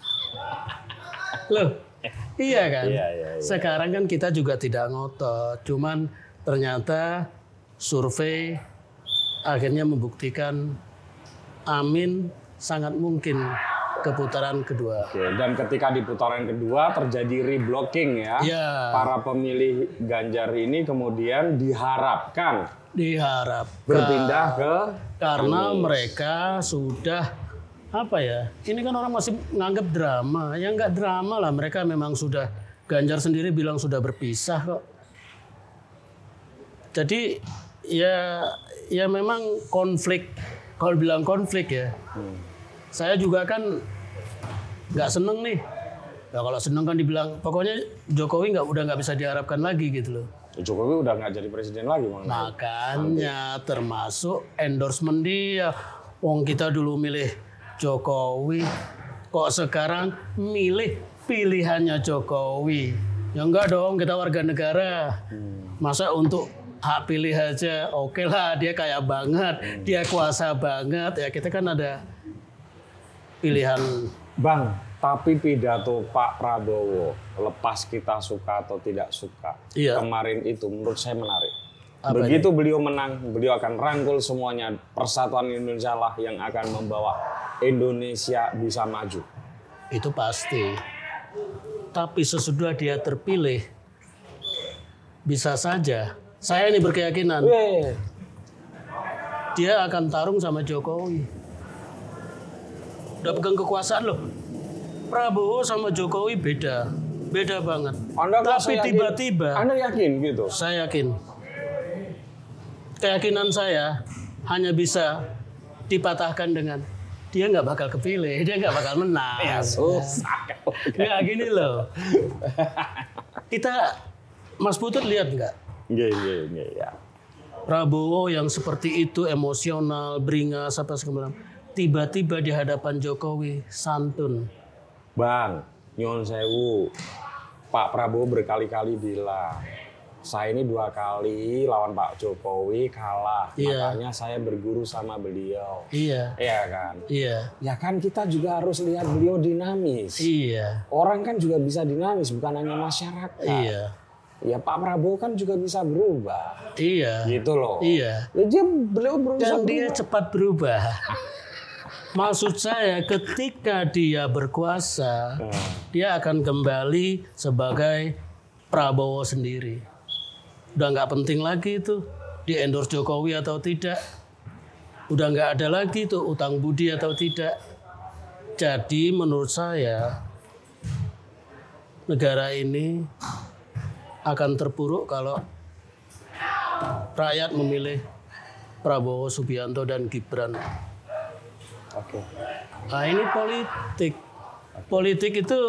Loh, iya kan? Iya, iya, iya. Sekarang kan kita juga tidak ngotot. Cuman ternyata survei akhirnya membuktikan Amin sangat mungkin ke putaran kedua. Oke, dan ketika di putaran kedua terjadi reblocking ya, ya. Para pemilih Ganjar ini kemudian diharapkan diharapkan berpindah ke karena Anies. Mereka sudah apa ya? Ini kan orang masih menganggap drama, ya nggak drama lah. Mereka memang sudah Ganjar sendiri bilang sudah berpisah kok. Jadi ya ya memang konflik. Kalau bilang konflik ya, hmm. saya juga kan nggak seneng nih. Ya kalau seneng kan dibilang pokoknya Jokowi nggak udah nggak bisa diharapkan lagi gitu loh. Jokowi udah nggak jadi presiden lagi, Bang. Makanya termasuk endorsement dia. Wong kita dulu milih Jokowi, kok sekarang milih pilihannya Jokowi. Ya enggak dong, kita warga negara. Masa untuk hak pilih aja, oke lah dia kaya banget, dia kuasa banget. Ya kita kan ada pilihan. Bang, tapi pidato Pak Prabowo, lepas kita suka atau tidak suka, iya. Kemarin itu menurut saya menarik. Apa Begitu ini? Beliau menang, beliau akan rangkul semuanya. Persatuan Indonesia lah yang akan membawa Indonesia bisa maju. Itu pasti. Tapi sesudah dia terpilih, bisa saja, saya ini berkeyakinan, Weh. dia akan tarung sama Jokowi. Udah pegang kekuasaan loh. Prabowo sama Jokowi beda, beda banget. Anda Tapi tiba-tiba, Anda yakin gitu? Saya yakin. Keyakinan saya hanya bisa dipatahkan dengan dia nggak bakal kepilih, dia nggak bakal menang. Ya susah. Nggak gini loh. Kita, Mas Putut lihat nggak? Iya, iya, iya. Ya. Prabowo yang seperti itu emosional, beringas, apa segala macam. Tiba-tiba di hadapan Jokowi santun. Bang, nyuwun sewu. Pak Prabowo berkali-kali bilang, saya ini dua kali lawan Pak Jokowi kalah. Iya. Makanya saya berguru sama beliau. Iya. Iya kan? Iya. Ya kan kita juga harus lihat beliau dinamis. Iya. Orang kan juga bisa dinamis, bukan hanya masyarakat. Iya. Ya Pak Prabowo kan juga bisa berubah. Iya. Gitu loh. Iya. Ya, dia beliau berusaha Dan dia cepat berubah. Maksud saya ketika dia berkuasa, hmm. dia akan kembali sebagai Prabowo sendiri. Udah nggak penting lagi itu di endorse Jokowi atau tidak. Udah nggak ada lagi tuh utang budi atau tidak. Jadi menurut saya negara ini akan terpuruk kalau rakyat memilih Prabowo Subianto dan Gibran. Oke. Nah ini politik. Politik itu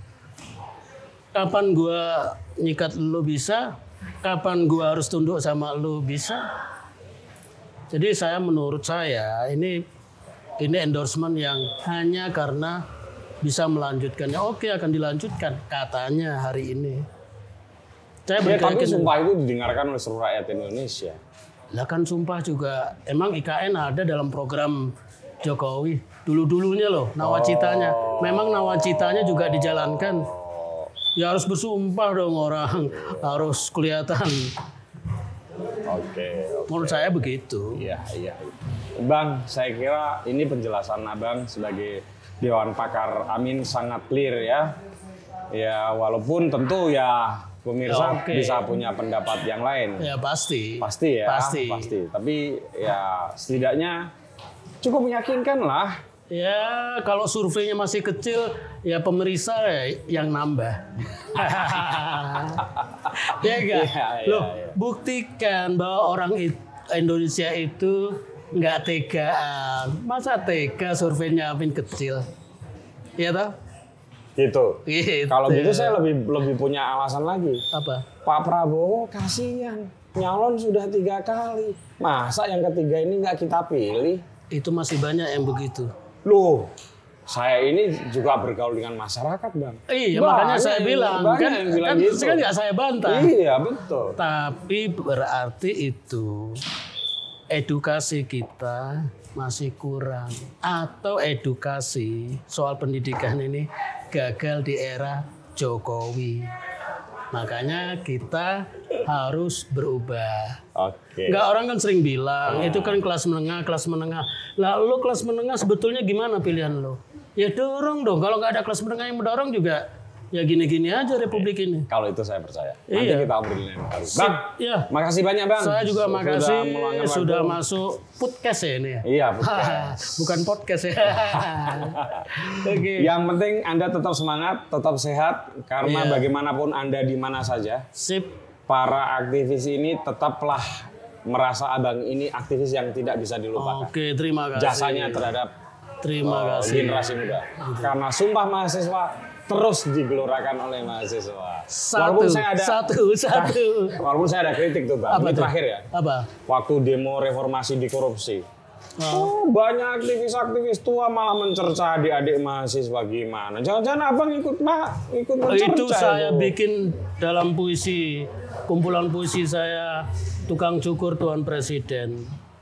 kapan gua nyikat lu bisa, kapan gua harus tunduk sama lu bisa. Jadi saya menurut saya ini ini endorsement yang hanya karena bisa melanjutkannya. Oke, akan dilanjutkan katanya hari ini. Saya Ya, tapi berkeyakinan- sumpah itu didengarkan oleh seluruh rakyat Indonesia. Lah kan sumpah juga emang I K N ada dalam program Jokowi dulu-dulunya loh, nawacitanya. Memang nawacitanya juga dijalankan. Ya harus bersumpah dong orang, harus kelihatan. Oke. Menurut saya begitu. Iya, iya. Bang, saya kira ini penjelasan Abang sebagai Dewan Pakar Amin sangat clear ya. Ya, walaupun tentu ya pemirsa Oke. bisa punya pendapat yang lain. Ya pasti. Pasti ya, Pasti. pasti. Tapi ya setidaknya cukup meyakinkan lah. Ya kalau surveinya masih kecil, ya pemeriksa ya yang nambah. Ya enggak? Iya, iya, Loh, iya. buktikan bahwa orang it- Indonesia itu nggak tegaan. Masa tega surveinya Amin kecil? Iya toh? Gitu. Gitu. Kalau gitu saya lebih lebih punya alasan lagi. Apa? Pak Prabowo kasihan, nyalon sudah tiga kali. Masa yang ketiga ini nggak kita pilih? Itu masih banyak yang begitu. Loh, saya ini juga bergaul dengan masyarakat, Bang. Iya, Banyak makanya saya yang- bilang banyak kan, yang bilang kan, gitu. kan nggak saya bantah. Iya, betul. Tapi berarti itu edukasi kita masih kurang. Atau edukasi soal pendidikan ini gagal di era Jokowi. Makanya kita harus berubah. Oke. Enggak, orang kan sering bilang, itu kan kelas menengah, kelas menengah. Lah lu kelas menengah sebetulnya gimana pilihan lo? Ya dorong dong. Kalau nggak ada kelas menengah yang mendorong juga, ya gini-gini aja republik ini. Kalau itu saya percaya. Nanti Iya. kita obrolin lain kali. Bang, Ya, makasih banyak, Bang. saya juga Sudah makasih meluangkan sudah waktu. masuk podcast ya ini ya. Iya, podcast. Bukan podcast ya. Oke. Yang penting Anda tetap semangat, tetap sehat, karena Iya. bagaimanapun Anda di mana saja, Sip. para aktivis ini tetaplah merasa Abang ini aktivis yang tidak bisa dilupakan. Oke, terima kasih. Jasanya terhadap Terima uh, kasih. generasi muda. Karena sumpah mahasiswa terus digelorakan oleh mahasiswa. Satu, walaupun saya ada satu, satu. walaupun saya ada kritik tuh, Bang. Apa Ini tuh? terakhir ya. Apa? Waktu demo reformasi di korupsi. Oh, banyak aktivis-aktivis tua malah mencerca adik-adik mahasiswa gimana? Jangan-jangan abang ikut mah ikut mencerca Itu saya itu. bikin dalam puisi, kumpulan puisi saya, Tukang Cukur Tuan Presiden.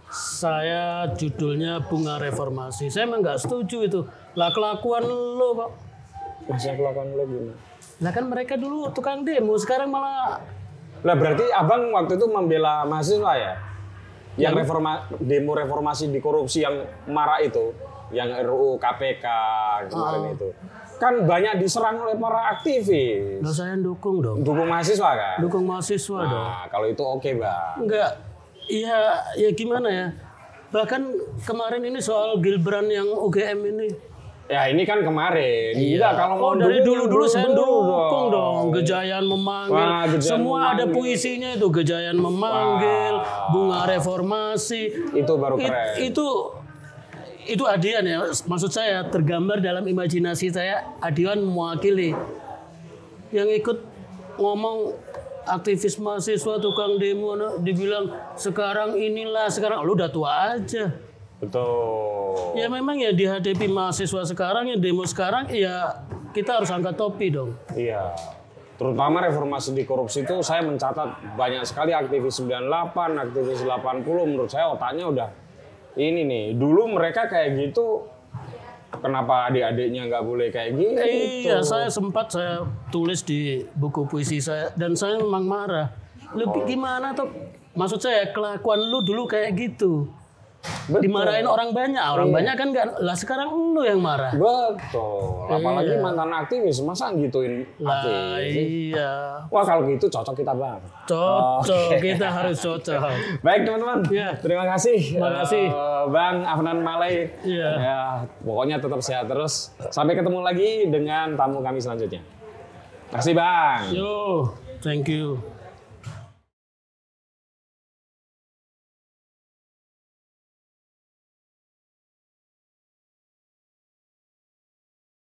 Saya judulnya Bunga Reformasi. Saya emang nggak setuju itu. Lah kelakuan lo kok. Masa kelakuan lo gimana? Lah kan mereka dulu tukang demo, sekarang malah Lah berarti abang waktu itu membela mahasiswa ya? Yang reforma, demo reformasi di korupsi yang marah itu, yang R U U K P K kemarin itu, kan banyak diserang oleh para aktivis. lah saya dukung dong. Dukung mahasiswa kan? Dukung mahasiswa dong. Nah, kalau itu oke, Bang. Enggak, iya, ya gimana ya? Bahkan kemarin ini soal Gibran yang U G M ini. Ya ini kan kemarin. Enggak, kalau Oh mau dari dukung, dulu-dulu saya dulu dukung dong. Gejayan memanggil. Wah, Gejayan Semua ada memanggil. puisinya itu. Gejayan memanggil, Wah. bunga reformasi. Itu baru It- keren. itu itu Adian ya. Maksud saya tergambar dalam imajinasi saya Adian mewakili. Yang ikut ngomong aktivis mahasiswa tukang demo dibilang sekarang inilah sekarang lu udah tua aja. Betul. Ya memang ya dihadapi mahasiswa sekarang ya demo sekarang ya kita harus angkat topi dong. Iya. Terutama reformasi di korupsi itu saya mencatat banyak sekali aktivis sembilan puluh delapan, aktivis delapan puluh, menurut saya otaknya udah ini nih. Dulu mereka kayak gitu, kenapa adik-adiknya nggak boleh kayak gitu? Iya, saya sempat saya tulis di buku puisi saya dan saya memang marah. Lebih gimana tuh? Maksud saya kelakuan lu dulu kayak gitu. Betul. Dimarahin orang banyak, orang banyak kan nggak. Lah sekarang lu yang marah. Betul. Apalagi Iya. mantan aktivis, masa gituin Lah aktivis? iya. Wah kalau gitu cocok kita, Bang. Cocok, kita harus cocok. Baik teman-teman, Iya. terima kasih. Terima kasih. Eh, Bang Afnan Malai. Iya. Ya, pokoknya tetap sehat terus. Sampai ketemu lagi dengan tamu kami selanjutnya. Terima kasih, Bang. Yo, thank you.